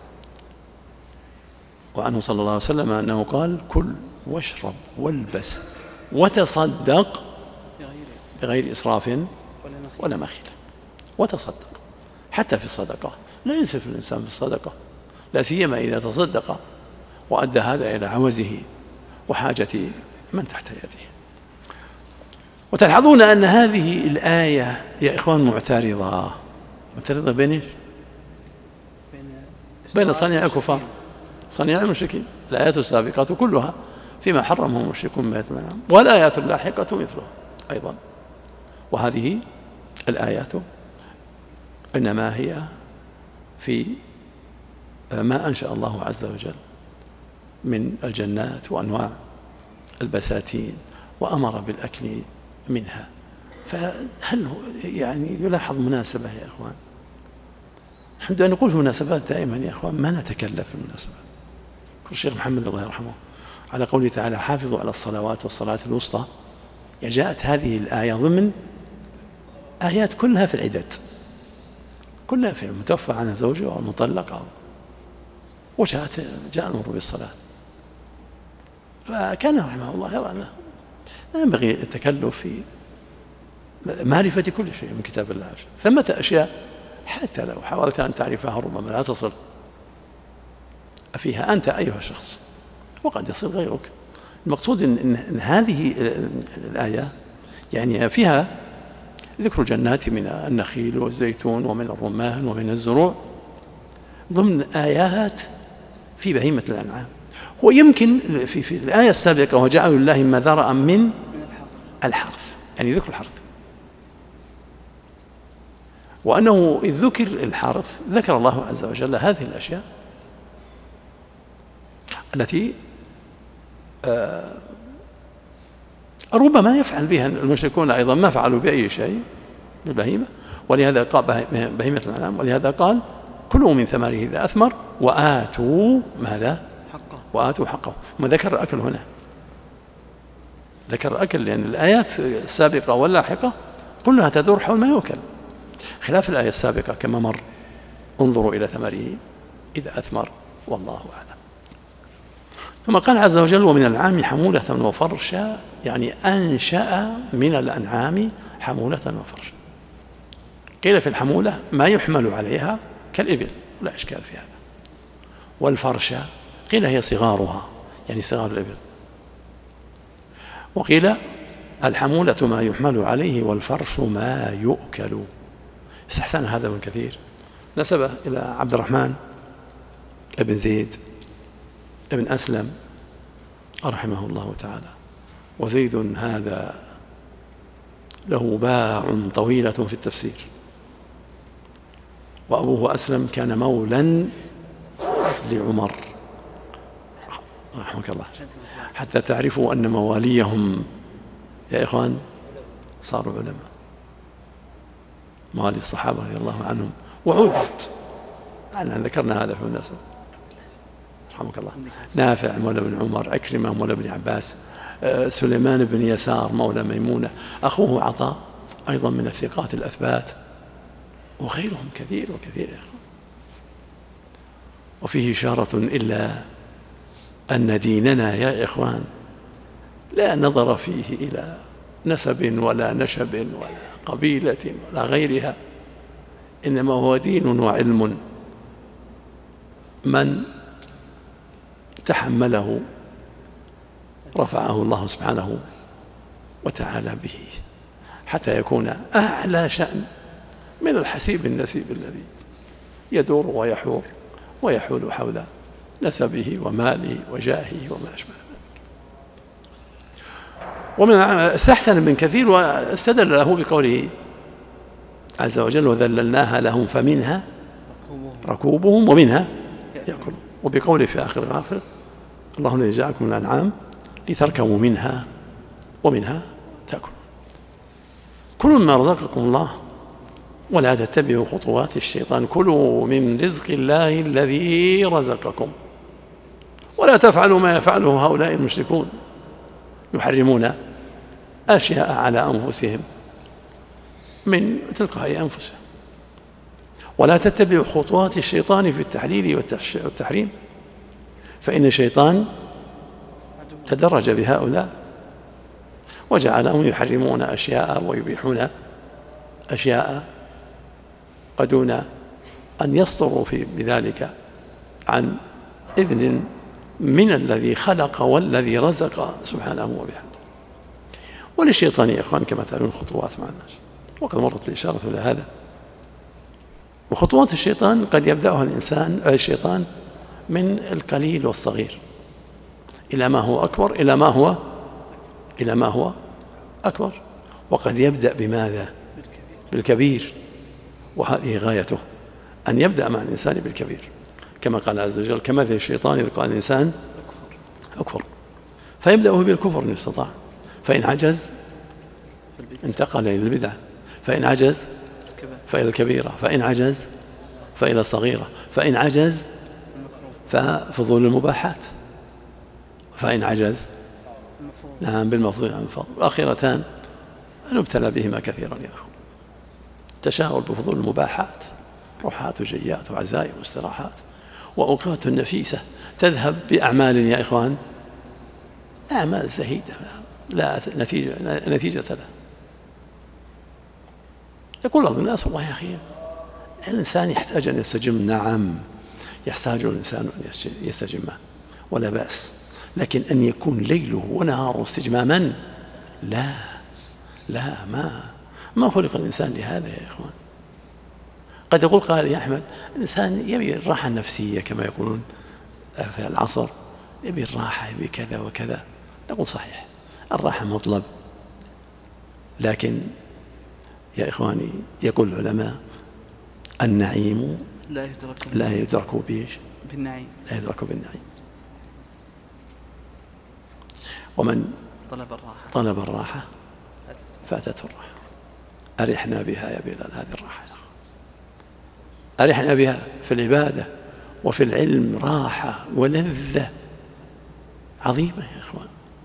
[SPEAKER 2] وعنه صلى الله عليه وسلم أنه قال كل واشرب والبس وتصدق بغير إسراف ولا مخيلة. وتصدق حتى في الصدقة، لا ينسف الإنسان في الصدقة، لا سيما إذا تصدق وأدى هذا إلى عوزه وحاجة من تحت يده. وتلحظون أن هذه الآية يا إخوان معترضة معترضة بين إيش؟ بين صنيع الكفار صنيع المشركين. الآيات السابقة كلها فيما حرمه المشركون من المنام، والآيات اللاحقة مثلها أيضا. وهذه الآيات إنما هي في ما أنشأ الله عز وجل من الجنات وأنواع البساتين وأمر بالأكل منها. فهل يعني يلاحظ مناسبة يا إخوان؟ نحن نقول في المناسبات دائما يا إخوان ما نتكلف في المناسبات. الشيخ محمد الله يرحمه على قوله تعالى حافظوا على الصلوات والصلاة الوسطى، جاءت هذه الآية ضمن آيات كلها في العدد، كلها في المتوفى عن زوجه والمطلقة، وجاءت جاء الأمر بالصلاة. فكان رحمه الله يرى أنه لا ينبغي التكلف في معرفة كل شيء من كتاب الله. ثمة أشياء حتى لو حاولت أن تعرفها ربما لا تصل فيها أنت أيها الشخص، وقد يصل غيرك. المقصود إن, إن هذه الآية يعني فيها ذكر جنات من النخيل والزيتون ومن الرمان ومن الزروع ضمن آيات في بهيمة الأنعام. ويمكن في, في الآية السابقة وجعلوا لله ما ذرأ من الحرث، يعني ذكر الحرث، وأنه إذ ذكر الحرث ذكر الله عز وجل هذه الأشياء التي آه ربما يفعل بها المشركون أيضا ما فعلوا بأي شيء بالبهيمة، ولهذا قال بهيمة الأنعام، ولهذا قال كلوا من ثمره إذا أثمر وآتوا ماذا؟ حقه، وآتوا حقه. ما ذكر الأكل هنا، ذكر الأكل لأن الآيات السابقة واللاحقة كلها تدور حول ما يؤكل، خلاف الآية السابقة كما مر انظروا إلى ثمره إذا أثمر والله أعلم. ثم قال عز وجل ومن الأنعام حمولة وفرشا، يعني أنشأ من الأنعام حمولة وفرشا. قيل في الحمولة ما يحمل عليها كالإبل ولا إشكال في هذا، والفرشا قيل هي صغارها يعني صغار الإبل، وقيل الحمولة ما يحمل عليه والفرش ما يؤكل. استحسن هذا ابن كثير، نسبه إلى عبد الرحمن ابن زيد ابن أسلم رحمه الله تعالى. وزيد هذا له باع طويلة في التفسير، وأبوه أسلم كان مولا لعمر رحمك الله، حتى تعرفوا أن مواليهم يا إخوان صاروا علماء، موالي الصحابة رضي الله عنهم وعود، أنا ذكرنا هذا في الناس رحمك الله. نافع مولى بن عمر، عكرمة مولى بن عباس، سليمان بن يسار مولى ميمونة، أخوه عطاء أيضا من الثقات الأثبات، وغيرهم كثير وكثير يا أخوان. وفيه إشارة إلا أن ديننا يا إخوان لا نظر فيه إلى نسب ولا نشب ولا قبيلة ولا غيرها، إنما هو دين وعلم من تحمله رفعه الله سبحانه وتعالى به حتى يكون أعلى شأن من الحسيب النسيب الذي يدور ويحور ويحول حول نسبه وماله وجاهه وما أشبه ذلك. ومن استحسن ابن كثير واستدل له بقوله عز وجل وذللناها لهم فمنها ركوبهم ومنها يأكلون، وبقوله في آخر غافر الله الذي جعلكم من الأنعام لتركبوا منها ومنها تأكلون. كلوا مما رزقكم الله ولا تتبعوا خطوات الشيطان، كلوا من رزق الله الذي رزقكم ولا تفعلوا ما يفعله هؤلاء المشركون يحرمون أشياء على أنفسهم من تلقاء أنفسهم. ولا تتبعوا خطوات الشيطان في التحليل والتحريم، فإن الشيطان تدرج بهؤلاء وجعلهم يحرمون أشياء ويبيحون أشياء ودون أن يصدروا في بذلك عن إذن من الذي خلق والذي رزق سبحانه وبحمده. وللشيطان يا إخوان كما تعلمون خطوات مع الناس، وقد مرت الإشارة إلى هذا. وخطوات الشيطان قد يبدأها الإنسان الشيطان من القليل والصغير إلى ما هو أكبر إلى ما هو إلى ما هو أكبر، وقد يبدأ بماذا؟ بالكبير، وهذه غايته أن يبدأ مع الإنسان بالكبير، كما قال عز وجل كمثل الشيطان إذ قال الإنسان أكفر، فيبدأ بالكفر إن استطاع، فإن عجز انتقل إلى البدعة، فإن عجز فإلى الكبيرة، فإن عجز فإلى الصغيرة، فإن عجز ففضول المباحات، فإن عجز نعم بالمفضول عن الفضل. والآخرتان نبتلى بهما كثيرا يا أخو، تشاغل بفضول المباحات، روحات وجيات وعزائم واستراحات وأوقات نفيسة تذهب بأعمال يا إخوان أعمال زهيدة لا نتيجة, نتيجة لها. يقول بعض الناس والله يا أخي الإنسان يحتاج أن يستجم، نعم يحتاج الإنسان أن يستجم ولا بأس، لكن أن يكون ليله ونهاره استجماما لا لا ما ما خلق الإنسان لهذا يا إخوان. قد يقول قال يا أحمد الإنسان يبي الراحة النفسية كما يقولون في العصر، يبي الراحة يبي كذا وكذا. نقول صحيح الراحة مطلب لكن يا إخواني يقول العلماء النعيم
[SPEAKER 1] لا يدرك
[SPEAKER 2] لا يدرك بإيش؟
[SPEAKER 1] بالنعيم.
[SPEAKER 2] لا يدرك بالنعيم. ومن
[SPEAKER 1] طلب الراحة
[SPEAKER 2] طلب الراحة فاتته الراحة. أرحنا بها يا بلال، هذه الراحة، أرحنا بها في العبادة وفي العلم، راحة ولذة عظيمة يا إخوان،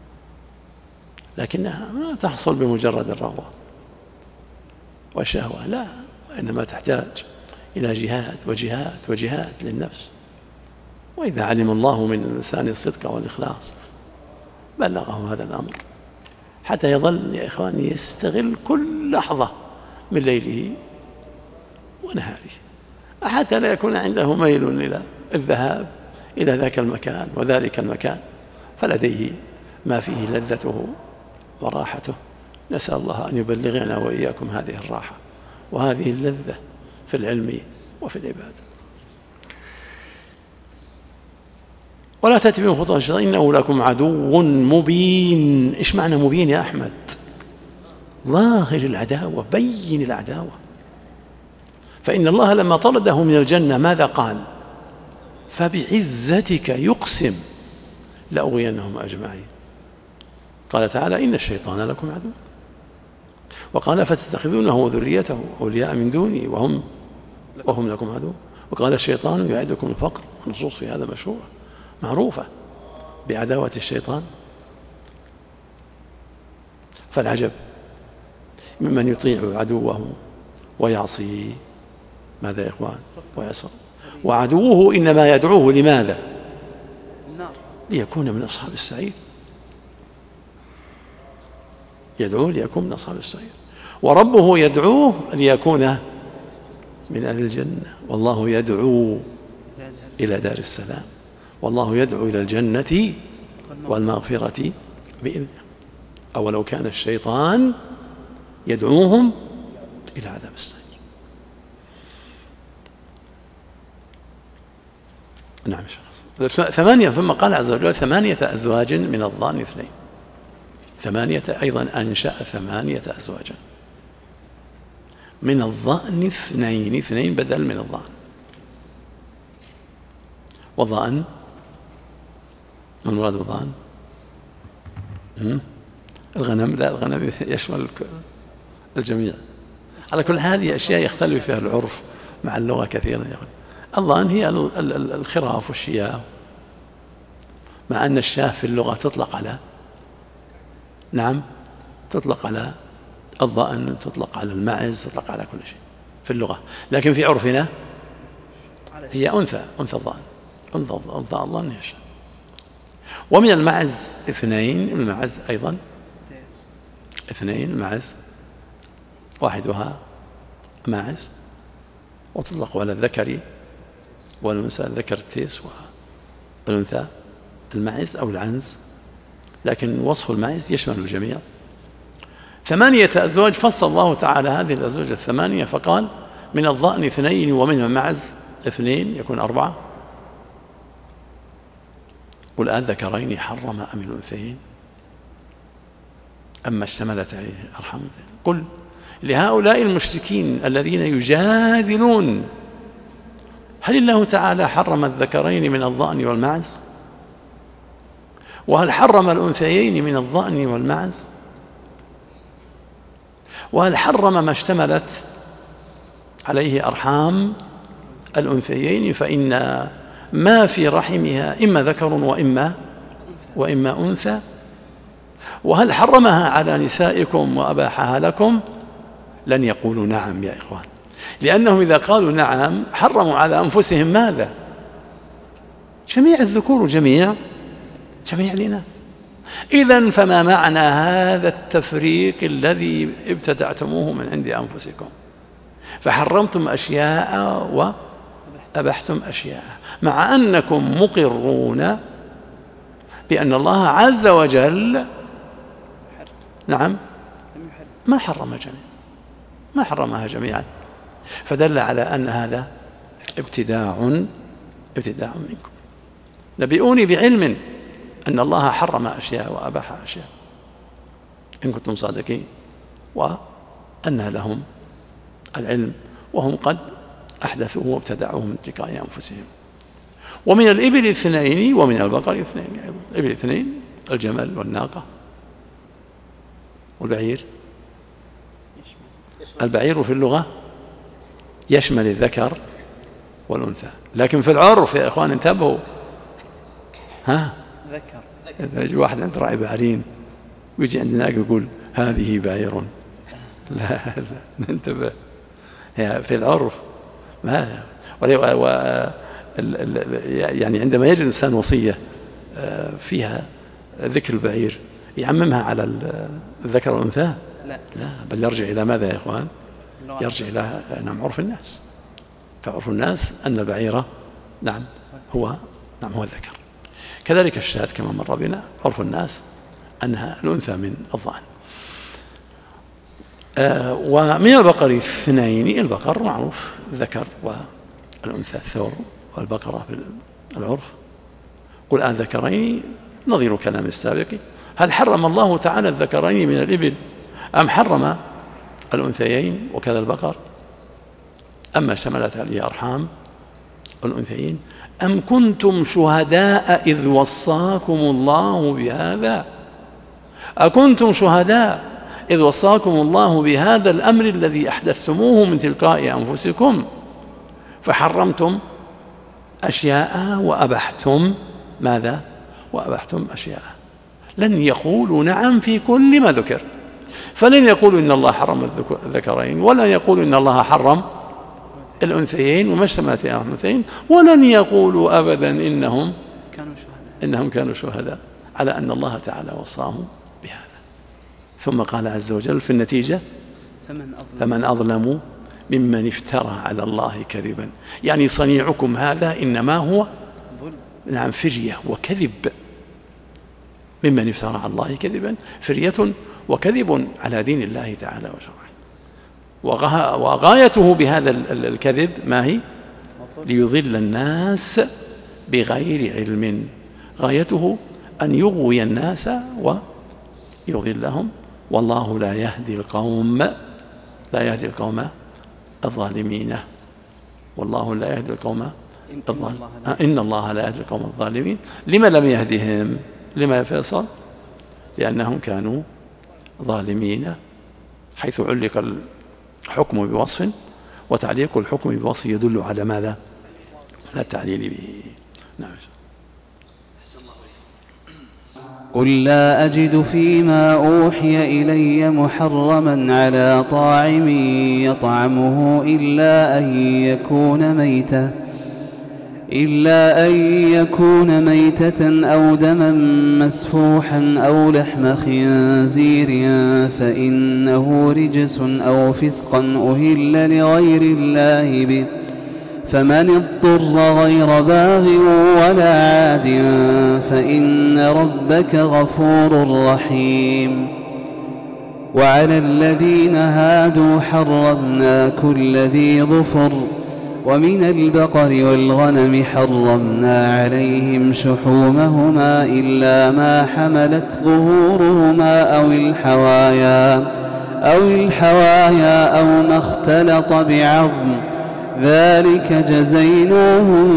[SPEAKER 2] لكنها ما تحصل بمجرد الرغبة والشهوة، لا، وإنما تحتاج إلى جهاد وجهاد وجهاد للنفس. وإذا علم الله من الإنسان الصدق والإخلاص بلغه هذا الأمر، حتى يظل يا إخواني يستغل كل لحظة من ليله ونهاره، حتى لا يكون عنده ميل إلى الذهاب إلى ذاك المكان وذلك المكان، فلديه ما فيه لذته وراحته. نسأل الله أن يبلغنا وإياكم هذه الراحة وهذه اللذة في العلم وفي العبادة. ولا تتبعوا خطوات الشيطان إنه لكم عدو مبين. إيش معنى مبين يا أحمد؟ ظاهر العداوة، بين العداوة. فإن الله لما طرده من الجنة ماذا قال؟ فبعزتك يقسم لأغوينهم أجمعين. قال تعالى إن الشيطان لكم عدو، وقال فتتخذونه وذريته أولياء من دوني وهم وهم لكم عدو، وقال الشيطان يعدكم الفقر. النصوص في هذا مشهورة معروفة بعداوة الشيطان. فالعجب ممن يطيع عدوه ويعصيه، ماذا يا إخوان؟ ويسر. وعدوه إنما يدعوه لماذا؟
[SPEAKER 1] النار،
[SPEAKER 2] ليكون من أصحاب السعير. يدعوه ليكون من أصحاب السعير، وربه يدعوه ليكون من أهل الجنة. والله يدعو إلى دار السلام، والله يدعو إلى الجنة والمغفرة بإذنه. أولو كان الشيطان يدعوهم إلى عذاب السعير. نعم إن شاء الله. ثمانية، ثم قال عز وجل ثمانية أزواج من الضأن اثنين. ثمانية أيضا أنشأ ثمانية أزواجا من الضأن اثنين، اثنين بدل من الضأن. والضأن ما المراد بالضأن؟ الغنم، لا، الغنم يشمل الجميع. على كل هذه أشياء يختلف فيها العرف مع اللغة كثيرا. الضأن هي الخراف والشياه، مع أن الشاه في اللغة تطلق على، نعم، تطلق على الضأن، تطلق على المعز، تطلق على كل شيء في اللغة، لكن في عرفنا هي أنثى، أنثى الضأن، أنثى أنثى الضأن هي الشاه. ومن المعز اثنين، المعز أيضا اثنين، المعز واحدها معز، وتطلق على الذكر والأنثى، الذكر التيس والأنثى المعز أو العنز، لكن وصف المعز يشمل الجميع. ثمانية أزواج، فصل الله تعالى هذه الأزواج الثمانية فقال من الضأن اثنين ومن المعز اثنين، يكون أربعة. قل أذكرين حرم أم الأنثيين أما اشتملت عليه أرحام؟ قل لهؤلاء المشركين الذين يجادلون هل الله تعالى حرم الذكرين من الضأن والمعز؟ وهل حرم الأنثيين من الضأن والمعز؟ وهل حرم ما اشتملت عليه أرحام الأنثيين؟ فإن ما في رحمها إما ذكر وإما وإما أنثى. وهل حرمها على نسائكم وأباحها لكم؟ لن يقولوا نعم يا إخوان، لأنهم إذا قالوا نعم حرموا على أنفسهم ماذا؟ جميع الذكور وجميع جميع الإناث. إذن فما معنى هذا التفريق الذي ابتدعتموه من عند أنفسكم؟ فحرمتم أشياء وأبحتم أشياء، مع أنكم مقرون بأن الله عز وجل نعم ما حرم جميعا، ما حرمها جميعا. فدل على أن هذا ابتداع ابتداع منكم. نبئوني بعلم أن الله حرم أشياء وأباح أشياء إن كنتم صادقين. وأن لهم العلم وهم قد أحدثوه وابتدعوه من تلقاء أنفسهم. ومن الإبل اثنين ومن البقر اثنين، الإبل اثنين الجمل والناقة والبعير. البعير في اللغة يشمل الذكر والأنثى، لكن في العرف يا إخوان انتبهوا، ها
[SPEAKER 1] ذكر
[SPEAKER 2] إذا يجي واحد عند راعي بعيرين ويجي عندنا يقول هذه بعير، لا لا ننتبه، في العرف ما و يعني عندما يجد الإنسان وصية فيها ذكر البعير يعممها على الذكر والأنثى؟
[SPEAKER 1] لا
[SPEAKER 2] لا، بل يرجع إلى ماذا يا إخوان؟ يرجع إلى نعم عرف الناس. فعرف الناس أن البعير نعم هو نعم هو الذكر. كذلك الشاة كما مر بنا عرف الناس أنها الأنثى من الضأن. آه ومن البقر اثنين، البقر معروف الذكر والأنثى، الثور والبقرة في العرف. قل الذكرين نظير كلام السابق، هل حرم الله تعالى الذكرين من الإبل أم حرم الأنثيين وكذا البقر؟ أما شملت عليه أرحام الأنثيين أم كنتم شهداء إذ وصاكم الله بهذا؟ أكنتم شهداء إذ وصاكم الله بهذا الأمر الذي أحدثتموه من تلقاء أنفسكم فحرمتم أشياء وأبحتم ماذا؟ وأبحتم أشياء. لن يقولوا نعم في كل ما ذكر، فلن يقولوا إن الله حرم الذكرين، ولا يقولوا إن الله حرم الأنثيين وما اشتملت عليه الأنثيين، ولن يقولوا أبدا إنهم
[SPEAKER 1] كانوا شهداء
[SPEAKER 2] إنهم كانوا شهداء على أن الله تعالى وصاهم بهذا. ثم قال عز وجل في النتيجة
[SPEAKER 1] فمن أظلم,
[SPEAKER 2] فمن أظلم ممن افترى على الله كذبا، يعني صنيعكم هذا إنما هو نعم فرية وكذب، ممن افترى على الله كذبا، فرية وكذب على دين الله تعالى وشرعه. وغايته بهذا الكذب ما هي؟ ليضل الناس بغير علم، غايته أن يغوي الناس ويضلهم، والله لا يهدي القوم لا يهدي القوم الظالمين، والله لا يهدي القوم الظالمين. إن الله لا يهدي القوم الظالمين. لما لم يهدهم؟ لما يا فيصل؟ لأنهم كانوا ظالمين، حيث علق الحكم بوصف، وتعليق الحكم بوصف يدل على ماذا؟ لا التعليل به. نعم.
[SPEAKER 8] قل لا أجد فيما أوحي إلي محرما على طاعم يطعمه إلا أن يكون ميتة إلا أن يكون ميتة أو دما مسفوحا أو لحم خنزير فإنه رجس أو فسقا أهل لغير الله به، فمن اضطر غير باغ ولا عاد فإن ربك غفور رحيم. وعلى الذين هادوا حرمنا كل ذي ظفر، ومن البقر والغنم حرمنا عليهم شحومهما إلا ما حملت ظهورهما أو الحوايا أو الحوايا أو ما اختلط بعظم، ذلك جزيناهم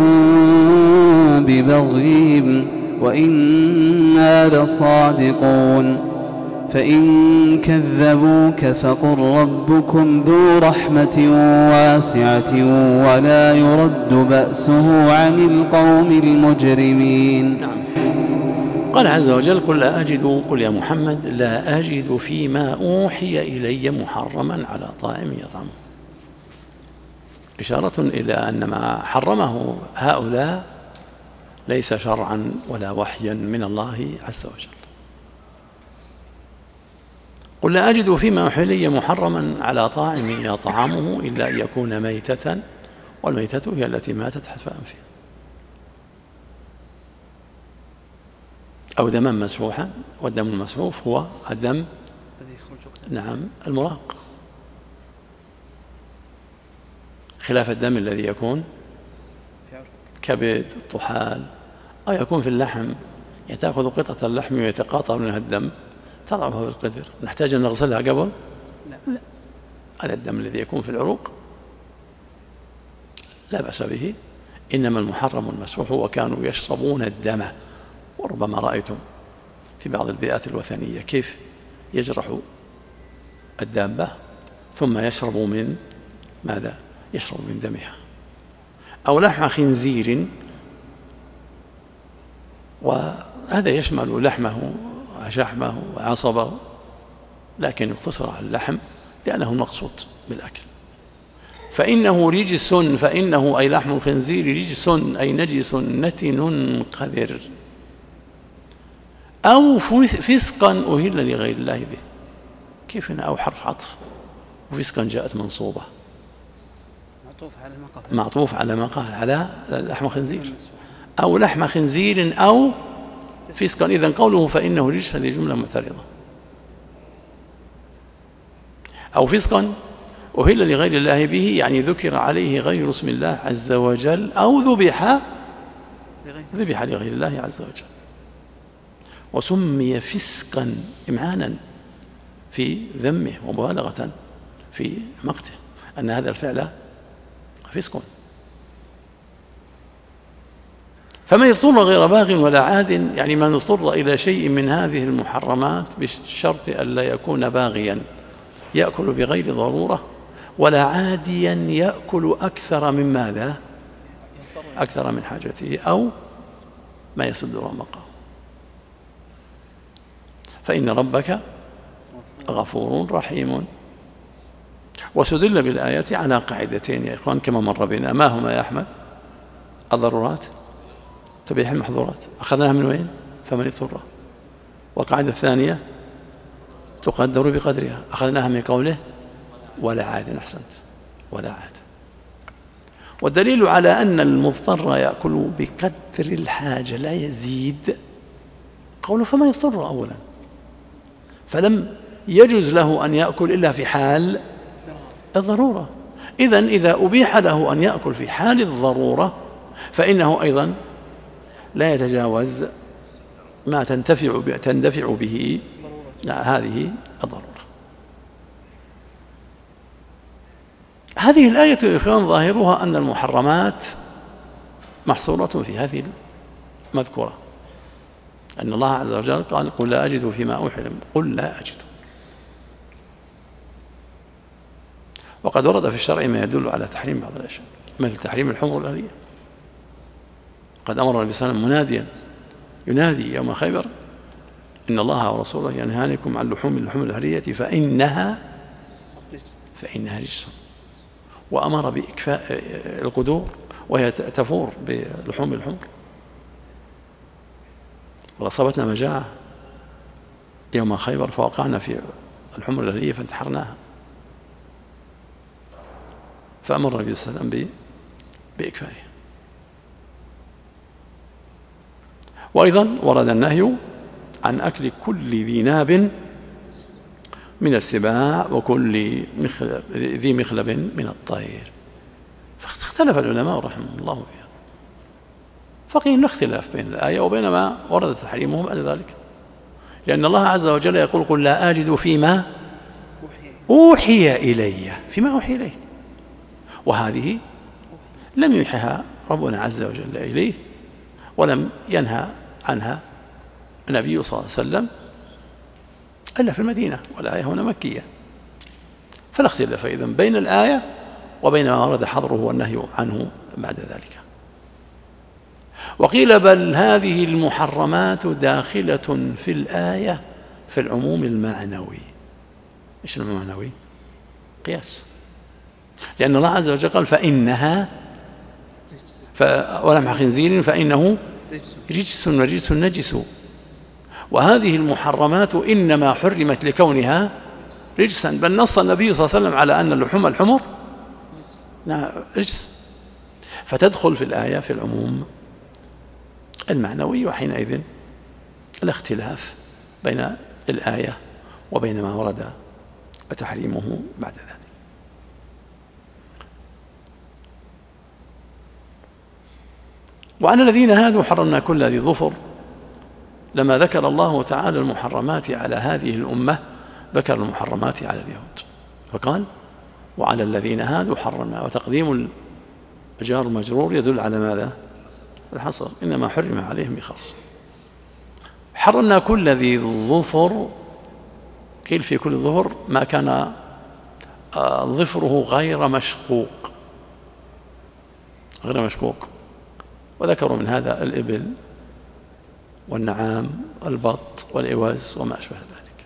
[SPEAKER 8] ببغيهم وإنا لصادقون. فإن كذبوك فقل ربكم ذو رحمة واسعة ولا يرد بأسه عن القوم المجرمين.
[SPEAKER 2] نعم. قال عز وجل قل لا أجد قل يا محمد لا أجد فيما أوحي إلي محرما على طاعم يطعمه، إشارة إلى أن ما حرمه هؤلاء ليس شرعا ولا وحيا من الله عز وجل. قل لا أجد فيما أوحي إلي محرما على طاعم يطعمه إلا أن يكون ميتة، والميتة هي التي ماتت حتف أنفها، أو دما مسفوحا، والدم المسفوح هو الدم نعم المراق، خلاف الدم الذي يكون كبد الطحال أو يكون في اللحم، تأخذ قطعة اللحم ويتقاطع منها الدم تضعها في القدر، نحتاج أن نغسلها قبل
[SPEAKER 1] لا.
[SPEAKER 2] هذا الدم الذي يكون في العروق لا بأس به، إنما المحرم المسفوح، وكانوا يشربون الدم. وربما رأيتم في بعض البيئات الوثنية كيف يجرح الدابة ثم يشرب من ماذا؟ يشرب من دمها. أو لحم خنزير، وهذا يشمل لحمه وشحمه وعصبه، لكن يقتصر على اللحم لأنه المقصود بالأكل. فإنه رجس، فإنه أي لحم الخنزير رجس أي نجس نتن قذر، أو فسقا أهل لغير الله به. كيف هنا أو حرف عطف، وفسقا جاءت منصوبة
[SPEAKER 1] معطوف على ما قبل،
[SPEAKER 2] معطوف على ما قال على لحم خنزير، أو لحم خنزير أو فسقا. إذن قوله فإنه رجس لجملة معترضة. أو فسقا أهل لغير الله به، يعني ذكر عليه غير اسم الله عز وجل، أو ذبح ذبح لغير الله عز وجل. وسمي فسقا إمعانا في ذمه ومبالغة في مقته، أن هذا الفعل فسق. فمن اضطر غير باغ ولا عاد، يعني من اضطر إلى شيء من هذه المحرمات بشرط أن لا يكون باغيا يأكل بغير ضرورة، ولا عاديا يأكل أكثر من ماذا؟ أكثر من حاجته، أو ما يسد رمقه، فإن ربك غفور رحيم. وسدل بالآية على قاعدتين يا إخوان كما مر بنا. ما هما يا أحمد؟ الضرورات تبيح المحظورات، أخذناها من وين؟ فمن اضطر. والقاعدة الثانية تقدر بقدرها، أخذناها من قوله ولا عاد. أحسنت، ولا عاد. والدليل على أن المضطر يأكل بقدر الحاجة لا يزيد قوله فمن اضطر أولا، فلم يجوز له أن يأكل إلا في حال الضرورة. إذن إذا أبيح له أن يأكل في حال الضرورة فإنه أيضا لا يتجاوز ما تنتفع تندفع به هذه الضرورة. هذه الآية يا إخوان ظاهرها أن المحرمات محصورة في هذه المذكورة، أن الله عز وجل قال قل لا أجد فيما أوحي، قل لا أجد. وقد ورد في الشرع ما يدل على تحريم بعض الأشياء، مثل تحريم الحمر الأهلية. قد أمر النبي صلى الله عليه وسلم مناديا ينادي يوم خيبر إن الله ورسوله ينهانكم عن لحوم اللحوم الأهلية فإنها فإنها رجس، وأمر بإكفاء القدور وهي تفور بلحوم الحمر. وأصابتنا مجاعة يوم خيبر فوقعنا في الحمر الأهلية فانتحرناها، فأمر النبي صلى الله عليه وسلم بإكفائها. وأيضا ورد النهي عن أكل كل ذي ناب من السباع وكل مخلب ذي مخلب من الطير. فاختلف العلماء رحمهم الله فيها، فقيل لا اختلاف بين الآية وبين ما ورد تحريمه بعد ذلك، لأن الله عز وجل يقول قل لا أجد فيما أوحي إلي، فيما أوحي إليه، وهذه لم يوحها ربنا عز وجل إليه ولم ينهى عنها النبي صلى الله عليه وسلم إلا في المدينة، والآية هنا مكية. فلا اختلاف إذن بين الآية وبين ما ورد حظره والنهي عنه بعد ذلك. وقيل بل هذه المحرمات داخلة في الآية في العموم المعنوي. إيش المعنوي؟ قياس، لأن الله عز وجل قال فإنها ولحم خنزير فإنه رجس ورجس نجس، وهذه المحرمات إنما حرمت لكونها رجسا، بل نص النبي صلى الله عليه وسلم على أن اللحوم الحمر رجس، فتدخل في الآية في العموم المعنوي. وحينئذ الاختلاف بين الآية وبين ما ورد وتحريمه بعد ذلك. وعلى الذين هادوا حرمنا كل ذي ظفر. لما ذكر الله تعالى المحرمات على هذه الأمة ذكر المحرمات على اليهود. فقال وعلى الذين هادوا حرمنا، وتقديم الجار المجرور يدل على ماذا؟ الحصر، إنما حرم عليهم بخاصة. حرمنا كل ذي ظفر، قيل في كل ظفر ما كان ظفره غير مشقوق، غير مشقوق، وذكروا من هذا الإبل والنعام والبط والإوز وما أشبه ذلك.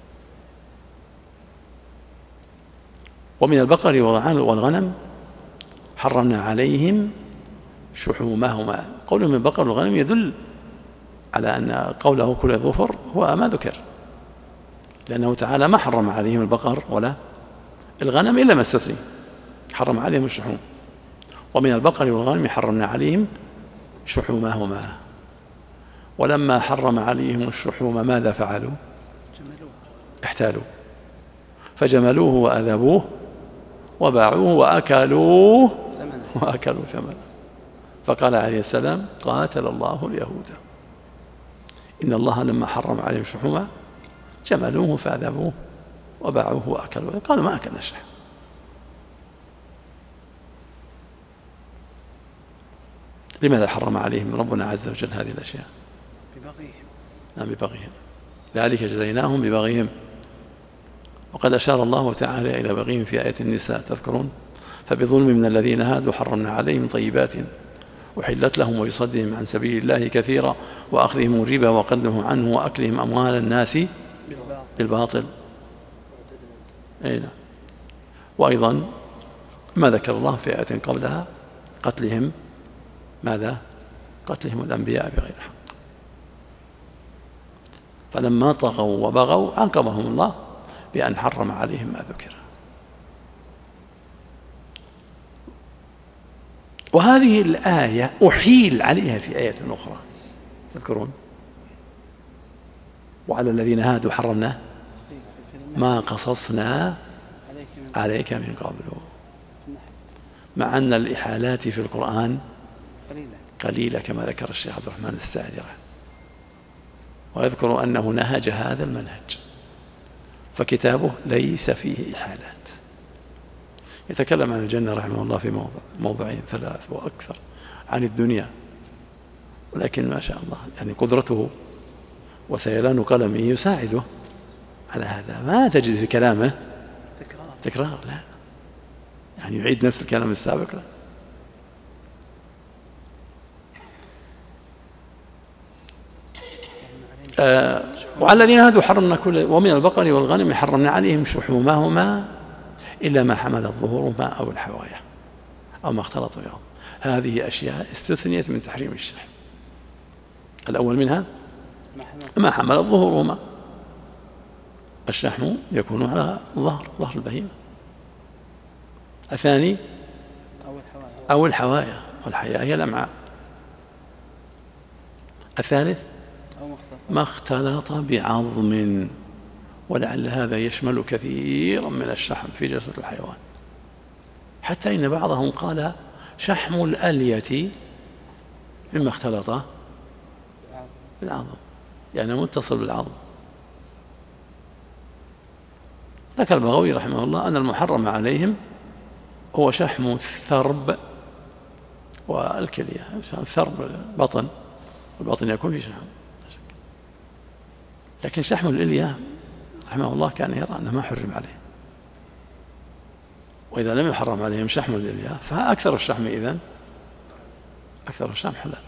[SPEAKER 2] ومن البقر والغنم حرمنا عليهم شحومهما. قوله من البقر والغنم يدل على أن قوله كل ظفر هو ما ذكر، لأنه تعالى ما حرم عليهم البقر ولا الغنم إلا ما استثني، حرم عليهم الشحوم. ومن البقر والغنم حرمنا عليهم شحومهما. ولما حرم عليهم الشحوم ماذا فعلوا؟ احتالوا، فجملوه وأذبوه وباعوه وأكلوه وأكلوا ثمنه. فقال عليه السلام قاتل الله اليهود، إن الله لما حرم عليهم الشحوم جملوه فأذبوه وباعوه وأكلوه. قالوا ما أكلنا الشحم. لماذا حرم عليهم ربنا عز وجل هذه الأشياء؟
[SPEAKER 1] ببغيهم.
[SPEAKER 2] نعم ببغيهم، ذلك جزيناهم ببغيهم. وقد أشار الله تعالى إلى بغيهم في آية النساء، تذكرون؟ فبظلم من الذين هادوا حرمنا عليهم طيبات وحلت لهم وبصدهم عن سبيل الله كثيرا وأخذهم الربا وقدهم عنه وأكلهم أموال الناس بالباطل. أي نعم. وأيضا ما ذكر الله في آية قبلها قتلهم ماذا؟ قتلهم الأنبياء بغير حق. فلما طغوا وبغوا عاقبهم الله بأن حرم عليهم ما ذكر. وهذه الآية أحيل عليها في آية أخرى، تذكرون؟ وعلى الذين هادوا حرمنا ما قصصنا عليك من قبل، مع أن الإحالات في القرآن قليلة كما ذكر الشيخ عبد الرحمن السعدي رحمه، ويذكر أنه نهج هذا المنهج، فكتابه ليس فيه إحالات. يتكلم عن الجنة رحمه الله في موضع موضعين ثلاث وأكثر، عن الدنيا، ولكن ما شاء الله يعني قدرته وسيلان قلمه يساعده على هذا. ما تجد في كلامه تكرار, تكرار لا، يعني يعيد نفس الكلام السابق لا. آه وعلى الذين هادوا حرمنا كل، ومن البقر والغنم حرمنا عليهم شحومهما إلا ما حملت ظهورهما أو الحوايا أو ما اختلط بهم. هذه أشياء استثنيت من تحريم الشحم. الأول منها ما حملت ظهورهما، الشحم يكون على ظهر ظهر البهيمة. الثاني أو الحوايا، والحياة هي الأمعاء. الثالث ما اختلط بعظم، ولعل هذا يشمل كثيرا من الشحم في جسد الحيوان، حتى إن بعضهم قال شحم الألية مما اختلط بالعظم، يعني متصل بالعظم. ذكر البغوي رحمه الله أن المحرم عليهم هو شحم الثرب والكلية. الثرب بطن، والبطن يكون في شحم، لكن شحم الإلية رحمه الله كان يرى أنه ما حرم عليه. وإذا لم يحرم عليهم شحم الإلية فأكثر الشحم إذن أكثر الشحم حلال.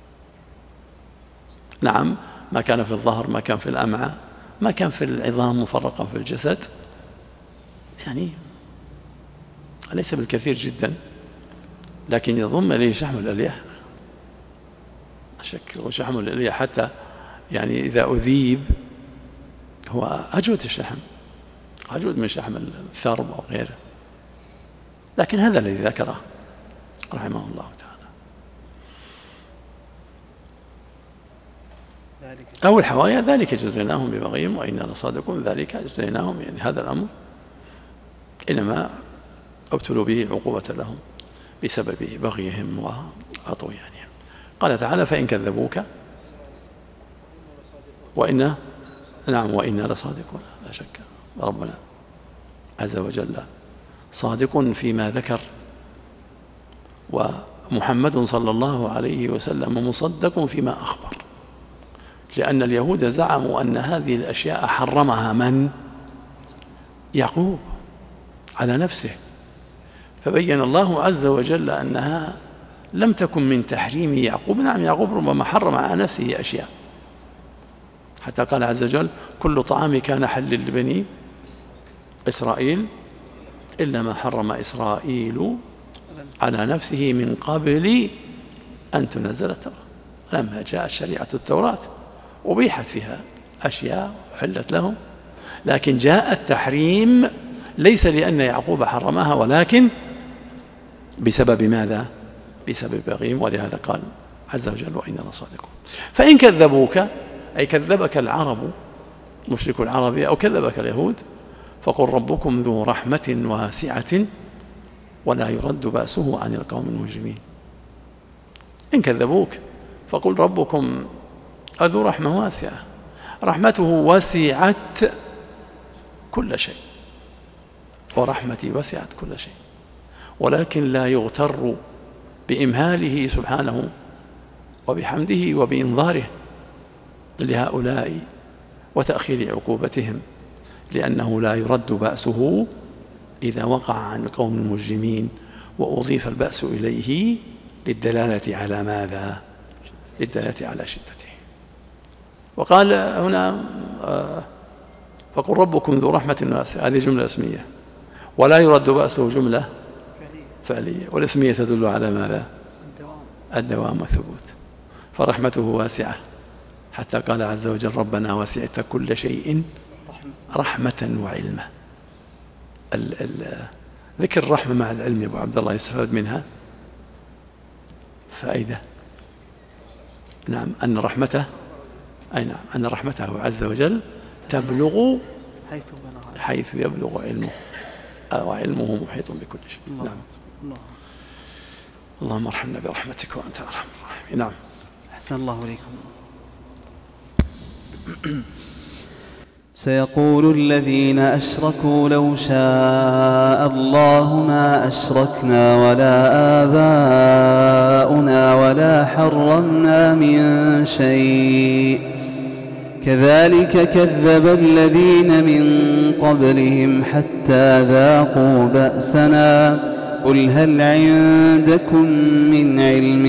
[SPEAKER 2] نعم، ما كان في الظهر، ما كان في الأمعاء، ما كان في العظام مفرقا في الجسد، يعني ليس بالكثير جدا، لكن يضم إليه شحم الإلية شك. وشحم الإلية حتى يعني إذا أذيب هو أجود الشحم، أجود من شحم الثرب أو غيره، لكن هذا الذي ذكره رحمه الله تعالى. أو الحوايا ذلك جزيناهم ببغيهم وإنا لصادقون، ذلك جزيناهم يعني هذا الأمر إنما ابتلوا به عقوبة لهم بسبب بغيهم وطغيانهم. قال تعالى فإن كذبوك وإنا نعم وإنا لصادقون، لا شك ربنا عز وجل صادق فيما ذكر، ومحمد صلى الله عليه وسلم مصدق فيما أخبر، لأن اليهود زعموا أن هذه الأشياء حرمها من؟ يعقوب على نفسه، فبين الله عز وجل أنها لم تكن من تحريم يعقوب. نعم يعقوب ربما حرم على نفسه أشياء، حتى قال عز وجل كل طعام كان حل لبني إسرائيل إلا ما حرم إسرائيل على نفسه من قبل أن تنزل التوراة. لما جاءت شريعة التوراة أبيحت فيها أشياء حلت لهم، لكن جاء التحريم ليس لأن يعقوب حرمها، ولكن بسبب ماذا؟ بسبب بغيهم. ولهذا قال عز وجل وإننا لصادقون. فإن كذبوك أي كذبك العرب مشرك العرب أو كذبك اليهود فقل ربكم ذو رحمة واسعة ولا يرد بأسه عن القوم المجرمين. إن كذبوك فقل ربكم ذو رحمة واسعة، رحمته وسعت كل شيء، ورحمتي وسعت كل شيء، ولكن لا يغتر بإمهاله سبحانه وبحمده وبإنظاره لهؤلاء وتأخير عقوبتهم، لأنه لا يرد بأسه إذا وقع عن القوم المجرمين وأضيف البأس إليه للدلالة على ماذا؟ للدلالة على شدته. وقال هنا فقل ربكم ذو رحمة واسعة، هذه جملة اسمية، ولا يرد بأسه جملة فعلية، والاسمية تدل على ماذا؟ الدوام والثبوت. فرحمته واسعة حتى قال عز وجل ربنا وسعت كل شيء رحمة وعلما. ذكر الرحمة مع العلم يا أبو عبد الله يستفاد منها فائدة. نعم أن رحمته أي نعم أن رحمته عز وجل تبلغ حيث يبلغ علمه، وعلمه محيط بكل شيء. نعم. اللهم ارحمنا برحمتك وأنت أرحم الراحمين. نعم.
[SPEAKER 8] أحسن الله إليكم. سيقول الذين أشركوا لو شاء الله ما أشركنا ولا آباؤنا ولا حرمنا من شيء كذلك كذب الذين من قبلهم حتى ذاقوا بأسنا قل هل عندكم من علم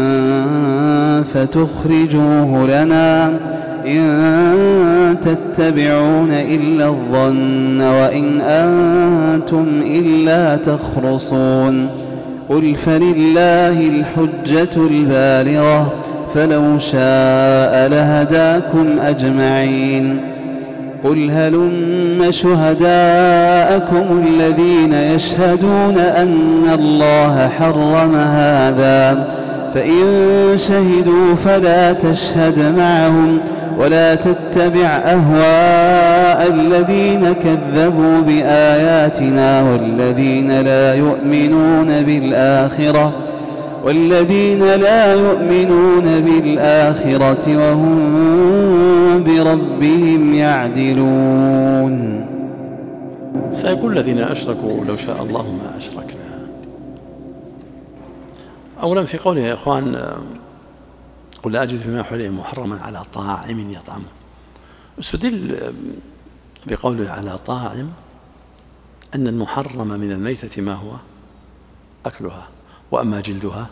[SPEAKER 8] فتخرجوه لنا إن تتبعون إلا الظن وإن أنتم إلا تخرصون قل فلله الحجة البالغة فلو شاء لهداكم أجمعين قل هلم شهداءكم الذين يشهدون أن الله حرم هذا فإن شهدوا فلا تشهد معهم ولا تتبع أهواء الذين كذبوا بآياتنا والذين لا يؤمنون بالآخرة والذين لا يؤمنون بالآخرة وهم بربهم يعدلون.
[SPEAKER 2] سيقول الذين أشركوا لو شاء الله ما أشركنا. أولا في قوله يا إخوان قل لا أجد فيما حرم محرما على طاعم يطعمه، استدل بقوله على طاعم أن المحرم من الميتة ما هو؟ أكلها، وأما جلدها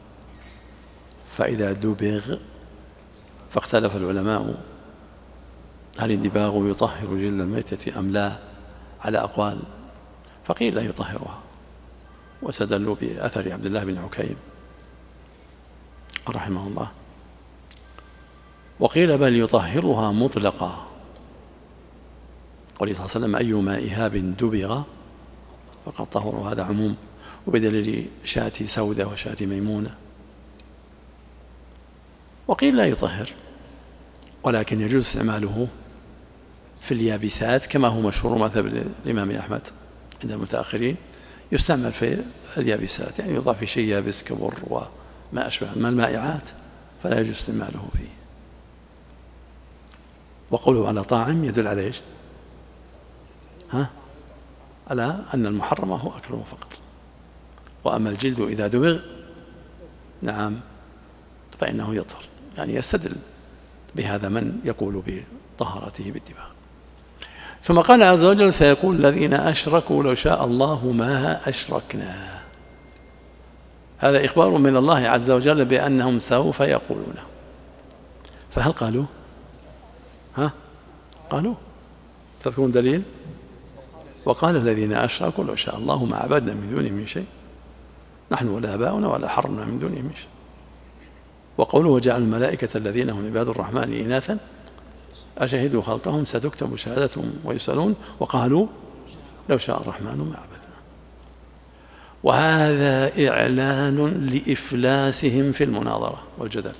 [SPEAKER 2] فإذا دبغ فاختلف العلماء هل الدباغ يطهر جلد الميتة أم لا على أقوال، فقيل لا يطهرها واستدلوا بأثر عبد الله بن عكيم رحمه الله، وقيل بل يطهرها مطلقا قال صلى الله عليه وسلم أيما إهاب دبغ فقد طهر، هذا عموم وبدليل شاة سودة وشاة ميمونة. وقيل لا يطهر ولكن يجوز استعماله في اليابسات كما هو مشهور مذهب الإمام أحمد عند المتأخرين، يستعمل في اليابسات يعني يضاف في شيء يابس كبر وما أشبه من المائعات فلا يجوز استعماله فيه. وقوله على طاعم يدل على ايش؟ ها؟ ألا أن المحرم هو أكله فقط. وأما الجلد إذا دبغ نعم فإنه يطهر، يعني يستدل بهذا من يقول بطهارته بالدباغ. ثم قال عز وجل سيقول الذين أشركوا لو شاء الله ما أشركنا. هذا إخبار من الله عز وجل بأنهم سوف يقولون. فهل قالوا؟ ها؟ قالوا؟ تذكرون دليل؟ وقال الذين أشركوا لو شاء الله ما عبدنا من دونه من شيء نحن ولا آباؤنا ولا حرمنا من دونه من شيء. وقوله وجعل الملائكة الذين هم عباد الرحمن إناثا أشهدوا خلقهم ستكتب شهادتهم ويسألون وقالوا لو شاء الرحمن ما عبدنا. وهذا إعلان لإفلاسهم في المناظرة والجدل.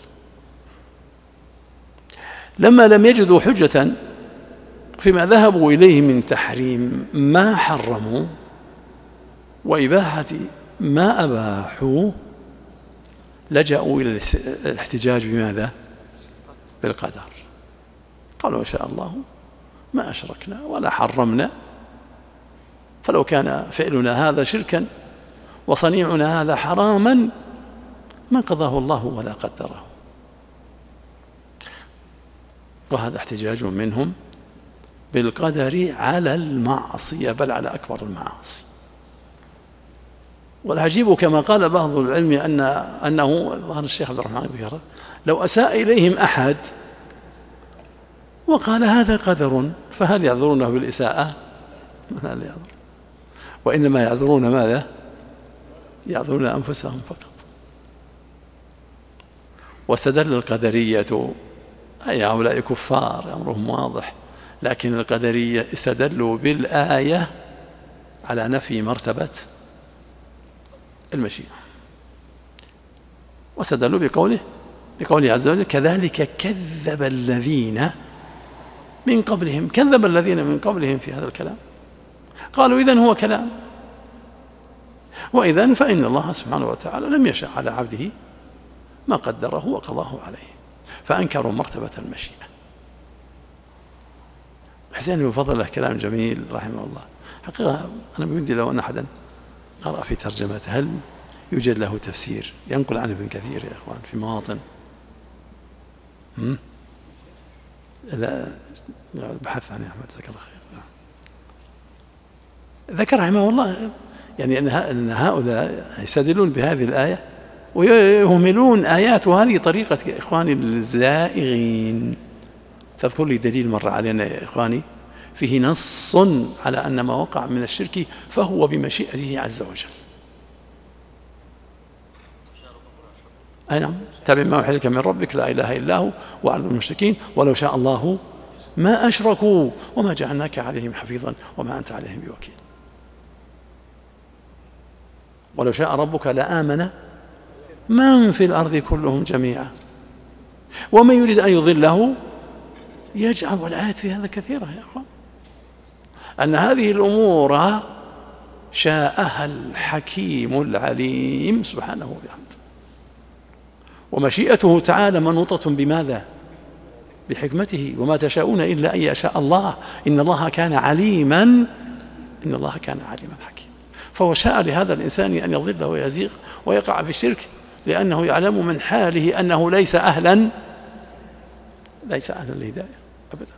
[SPEAKER 2] لما لم يجدوا حجة فيما ذهبوا إليه من تحريم ما حرموا وإباحة ما أباحوا لجأوا إلى الاحتجاج بماذا؟ بالقدر. قالوا إن شاء الله ما أشركنا ولا حرمنا، فلو كان فعلنا هذا شركا وصنيعنا هذا حراما ما قضاه الله ولا قدره. وهذا احتجاج منهم بالقدر على المعصية، بل على أكبر المعاصي. والعجيب كما قال بعض العلم أن أنه ظهر الشيخ عبد الرحمن ذكره لو أساء إليهم أحد وقال هذا قدر فهل يعذرونه بالإساءة؟ لا يعذر، وإنما يعذرون ماذا؟ يعذرون أنفسهم فقط. واستدل القدرية أي هؤلاء كفار أمرهم واضح، لكن القدرية استدلوا بالآية على نفي مرتبة المشيئة، واستدلوا بقوله بقوله عز وجل كذلك كذب الذين من قبلهم. كذب الذين من قبلهم في هذا الكلام، قالوا إذن هو كلام، وإذن فإن الله سبحانه وتعالى لم يشاء على عبده ما قدره وقضاه عليه، فأنكروا مرتبة المشيئة. حسين بن فضل له كلام جميل رحمه الله. حقيقة أنا بودي لو أن أحدا قرأ في ترجمته هل يوجد له تفسير ينقل عنه ابن كثير يا إخوان في مواطن؟ لا بحث عنه أحمد جزاك الله خير. ذكر رحمه الله يعني أن هؤلاء يستدلون بهذه الآية ويهملون آيات، وهذه طريقة يا إخواني الزائغين. تذكر لي دليل مر علينا يا إخواني فيه نص على أن ما وقع من الشرك فهو بمشيئته عز وجل. أي نعم، تابع ما أوحي إليك من ربك لا إله إلا هو وأعلم المشركين ولو شاء الله ما أشركوا وما جعلناك عليهم حفيظا وما أنت عليهم بوكيل. ولو شاء ربك لآمن من في الأرض كلهم جميعا ومن يريد أن يضله يجعل. والآيات في هذا كثيرة يا أخوان، أن هذه الأمور شاءها الحكيم العليم سبحانه وبحمده، ومشيئته تعالى منوطة بماذا؟ بحكمته. وما تشاءون إلا أن يشاء الله إن الله كان عليما إن الله كان عليما حكيما. فهو شاء لهذا الإنسان أن يضل ويزيغ ويقع في الشرك لأنه يعلم من حاله أنه ليس أهلا ليس أهلا للهداية أبدا.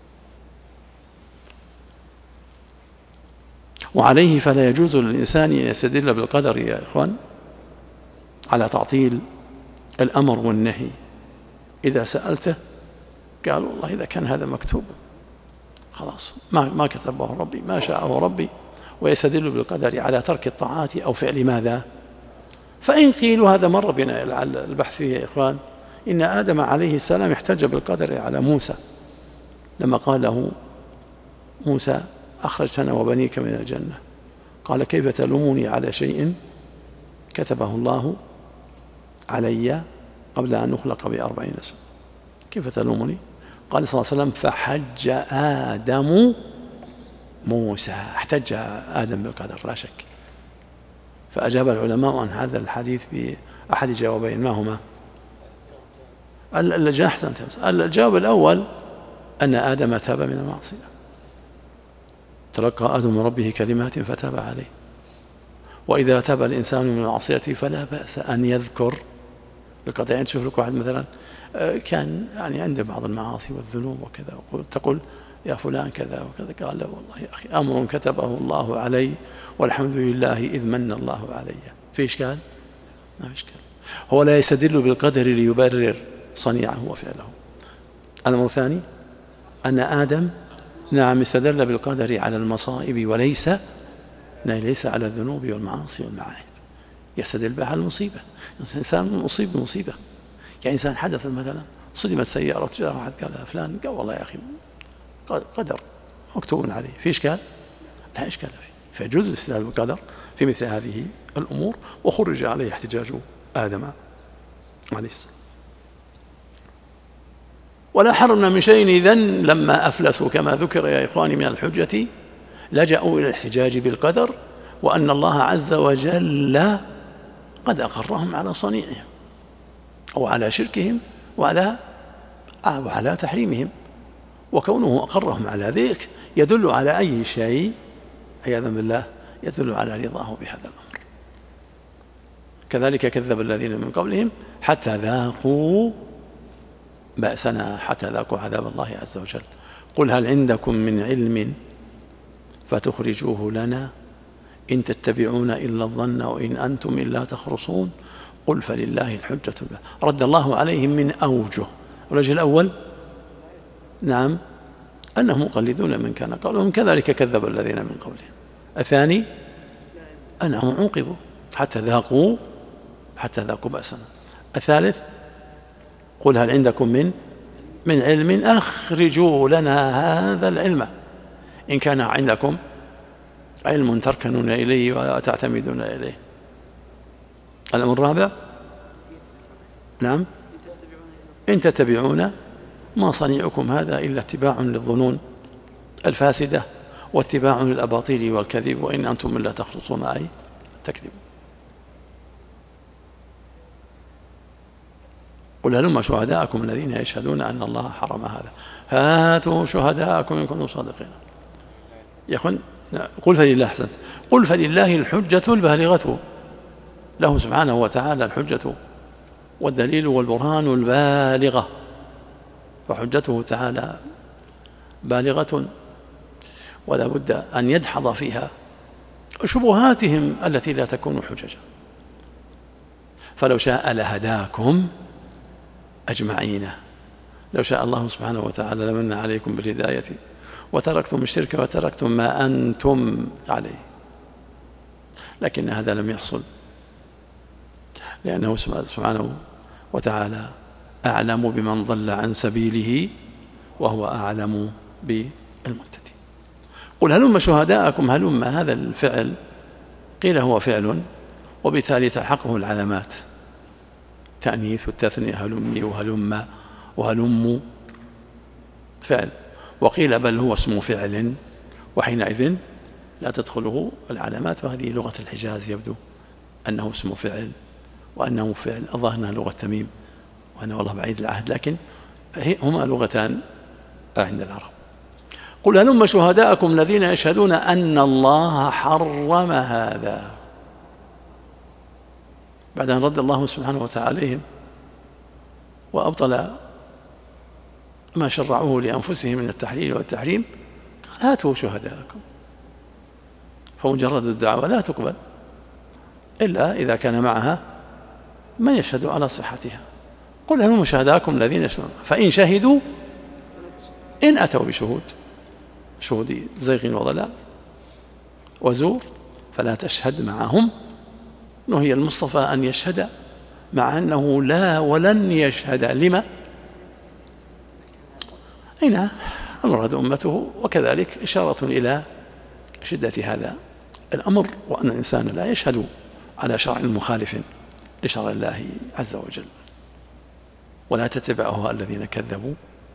[SPEAKER 2] وعليه فلا يجوز للإنسان أن يستدل بالقدر يا إخوان على تعطيل الأمر والنهي. إذا سألته قال والله إذا كان هذا مكتوب خلاص ما ما كتبه ربي ما شاءه ربي، ويستدل بالقدر على ترك الطاعات أو فعل ماذا؟ فإن قيلوا هذا مر بنا البحث فيه يا إخوان، إن آدم عليه السلام احتج بالقدر على موسى لما قال له موسى أخرجتنا وبنيك من الجنة، قال كيف تلومني على شيء كتبه الله علي قبل أن نخلق بأربعين سنة، كيف تلومني؟ قال صلى الله عليه وسلم فحج آدم موسى، احتج آدم بالقدر لا شك. فأجاب العلماء عن هذا الحديث بأحد جوابين، ما هما؟ الجواب الأول أن آدم تاب من المعصية، تلقى آدم من ربه كلمات فتاب عليه. وإذا تاب الإنسان من معصيته فلا بأس أن يذكر القضاء. يعني تشوف لك واحد مثلا كان يعني عنده بعض المعاصي والذنوب وكذا، تقول يا فلان كذا وكذا، قال لا والله يا أخي أمر كتبه الله علي والحمد لله إذ من الله علي. في إشكال؟ ما في إشكال. هو لا يستدل بالقدر ليبرر صنيعه وفعله. الأمر الثاني أن آدم نعم استدل بالقدر على المصائب وليس ليس على الذنوب والمعاصي والمعايب، يستدل بها على المصيبة. الإنسان مصيب بمصيبة، يعني إنسان حدث مثلا صدمت سيارة جاء واحد قال فلان، قال والله يا أخي قدر مكتوب عليه. في إشكال؟ لا إشكال فيه. فيجوز الاستدلال بالقدر في مثل هذه الأمور، وخرج عليه احتجاج آدم عليه السلام. ولا حرمنا من شيء إذن لما أفلسوا كما ذكر يا إخواني من الحجة لجأوا إلى الاحتجاج بالقدر، وأن الله عز وجل قد أقرهم على صنيعهم أو على شركهم وعلى وعلى تحريمهم. وكونه أقرهم على ذلك يدل على أي شيء عياذا بالله، يدل على رضاه بهذا الأمر. كذلك كذب الذين من قبلهم حتى ذاقوا بأسنا، حتى ذاقوا عذاب الله عز وجل. قل هل عندكم من علم فتخرجوه لنا إن تتبعون إلا الظن وإن أنتم إلا تخرصون قل فلله الحجة البالغة. رد الله عليهم من أوجه. الوجه الأول نعم أنهم مقلدون من كان قبلهم، كذلك كذب الذين من قبلهم. الثاني أنهم عوقبوا حتى ذاقوا حتى ذاقوا بأسنا. الثالث قل هل عندكم من من علم أخرجوا لنا هذا العلم إن كان عندكم علم تركنون إليه وتعتمدون إليه. الأمر الرابع نعم إن تتبعون ما صنيعكم هذا إلا اتباع للظنون الفاسدة واتباع للأباطيل والكذب وإن أنتم إلا تخرصون أي تكذبون. قل هلم شهداءكم الذين يشهدون أن الله حرم هذا هاتوا شهداءكم إن كنتم صادقين. يا أخوان قل فلله أحسنت قل فلله الحجة البالغة، له سبحانه وتعالى الحجة والدليل والبرهان البالغة، فحجته تعالى بالغة ولا بد أن يدحض فيها شبهاتهم التي لا تكون حججا. فلو شاء لهداكم أجمعين، لو شاء الله سبحانه وتعالى لمن عليكم بالهداية وتركتم الشرك وتركتم ما أنتم عليه، لكن هذا لم يحصل لأنه سبحانه وتعالى أعلم بمن ضل عن سبيله وهو أعلم بالمهتدين. قل هلم شهداءكم، هلم هذا الفعل قيل هو فعل وبالتالي تلحقه العلامات تأنيث والتثنية هلمي وهلم وهلم فعل، وقيل بل هو اسم فعل وحينئذ لا تدخله العلامات. وهذه لغة الحجاز يبدو أنه اسم فعل وأنه فعل، الظاهر أنها لغة تميم وأنا والله بعيد العهد، لكن هما لغتان عند العرب. قل هلم شهداءكم الذين يشهدون أن الله حرم هذا، بعد أن رد الله سبحانه وتعالى عليهم وأبطل ما شرعوه لأنفسهم من التحليل والتحريم قال هاتوا شهداءكم. فمجرد الدعوة لا تقبل إلا إذا كان معها من يشهد على صحتها. قل هلم شهداءكم الذين يشهدون، فإن شهدوا إن أتوا بشهود شهود زيغ وضلال وزور فلا تشهد معهم. نهي المصطفى أن يشهد مع أنه لا ولن يشهد. لما؟ أين أمرد أمته، وكذلك إشارة إلى شدة هذا الأمر وأن الإنسان لا يشهد على شرع مخالف لشرع الله عز وجل. ولا تتبع أهواء الذين كذبوا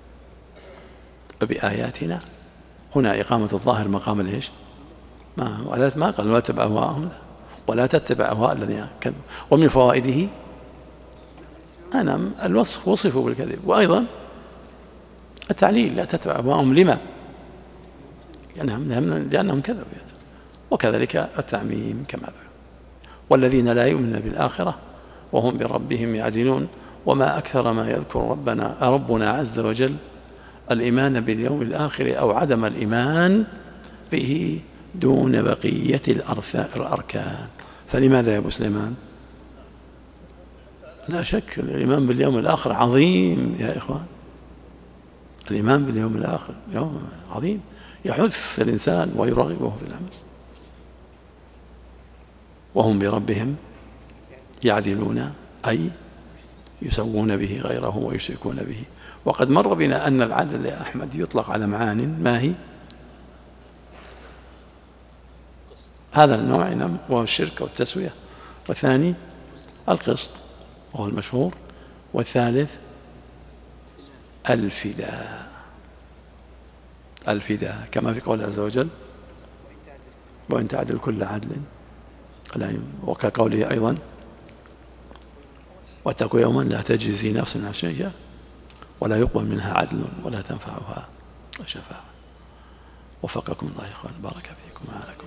[SPEAKER 2] بآياتنا. هنا إقامة الظاهر مقام الإيش؟ ما ولا ما قال ولا تتبع أهواءهم، ولا تتبع أهواء الذين كذبوا. ومن فوائده أنا الوصف وصفوا بالكذب، وأيضا التعليل لا تتبع أهواءهم. لما؟ لأنهم, لأنهم كذبوا. وكذلك التعميم كما ذكر. والذين لا يؤمنون بالآخرة وهم بربهم يعدلون. وما أكثر ما يذكر ربنا ربنا عز وجل الإيمان باليوم الآخر أو عدم الإيمان به دون بقية الأركان. فلماذا يا أبو سليمان؟ لا شك الإيمان باليوم الآخر عظيم يا إخوان. الإيمان باليوم الآخر يوم عظيم يحث الإنسان ويرغبه في العمل. وهم بربهم يعدلون أي يسوون به غيره ويشركون به. وقد مر بنا أن العدل يا أحمد يطلق على معان. ما هي؟ هذا النوع وهو الشرك والتسوية. والثاني القسط وهو المشهور. والثالث الفداء. الفداء كما في قول عز وجل وإن تعدل كل عدل. وكقوله أيضا واتقوا يوما لا تجزي نفس عن نفس شيئا ولا يقبل منها عدل ولا تنفعها شفاعة. وفقكم الله يا إخوان، بارك فيكم وعليكم.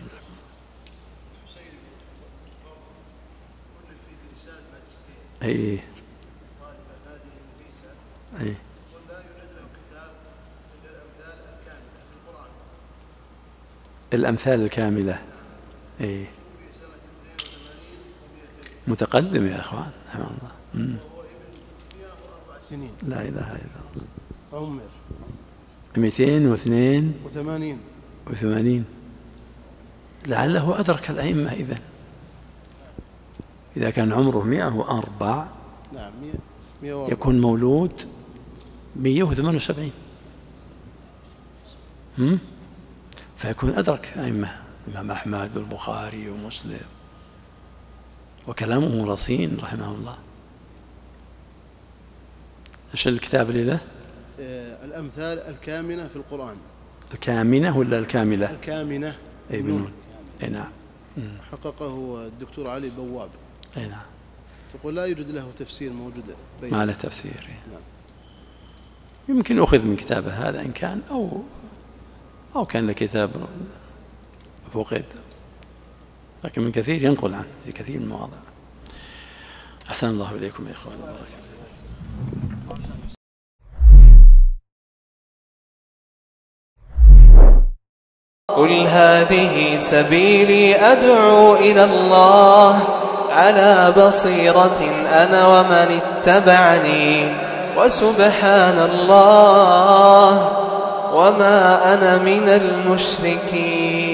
[SPEAKER 2] أي أي الأمثال الكاملة. أي متقدم يا أخوان رحمه الله.
[SPEAKER 9] سنين
[SPEAKER 2] لا إله إلا الله.
[SPEAKER 9] عمر
[SPEAKER 2] مئتين واثنين
[SPEAKER 9] وثمانين
[SPEAKER 2] وثمانين. لعله أدرك الأئمة إذن إذا كان عمره مئة وأربع.
[SPEAKER 9] نعم
[SPEAKER 2] يكون مولود مئة وثمانية وسبعين. فيكون أدرك أئمة الإمام أحمد والبخاري ومسلم وكلامه رصين رحمه الله. ايش الكتاب اللي له؟
[SPEAKER 9] آه الأمثال الكامنة في القرآن.
[SPEAKER 2] الكامنة ولا الكاملة؟
[SPEAKER 9] الكامنة.
[SPEAKER 2] أي بنون. أي نعم.
[SPEAKER 9] حققه الدكتور علي بواب.
[SPEAKER 2] أي نعم.
[SPEAKER 9] تقول لا يوجد له تفسير موجود بين.
[SPEAKER 2] ما له تفسير.
[SPEAKER 9] نعم.
[SPEAKER 2] يمكن أخذ من كتابه هذا إن كان أو أو كان له كتاب فقد، لكن من كثير ينقل عنه في كثير من المواضع. أحسن الله إليكم يا إخوان. بارك
[SPEAKER 8] قل هذه سبيلي أدعو إلى الله على بصيرة أنا ومن اتبعني وسبحان الله وما أنا من المشركين.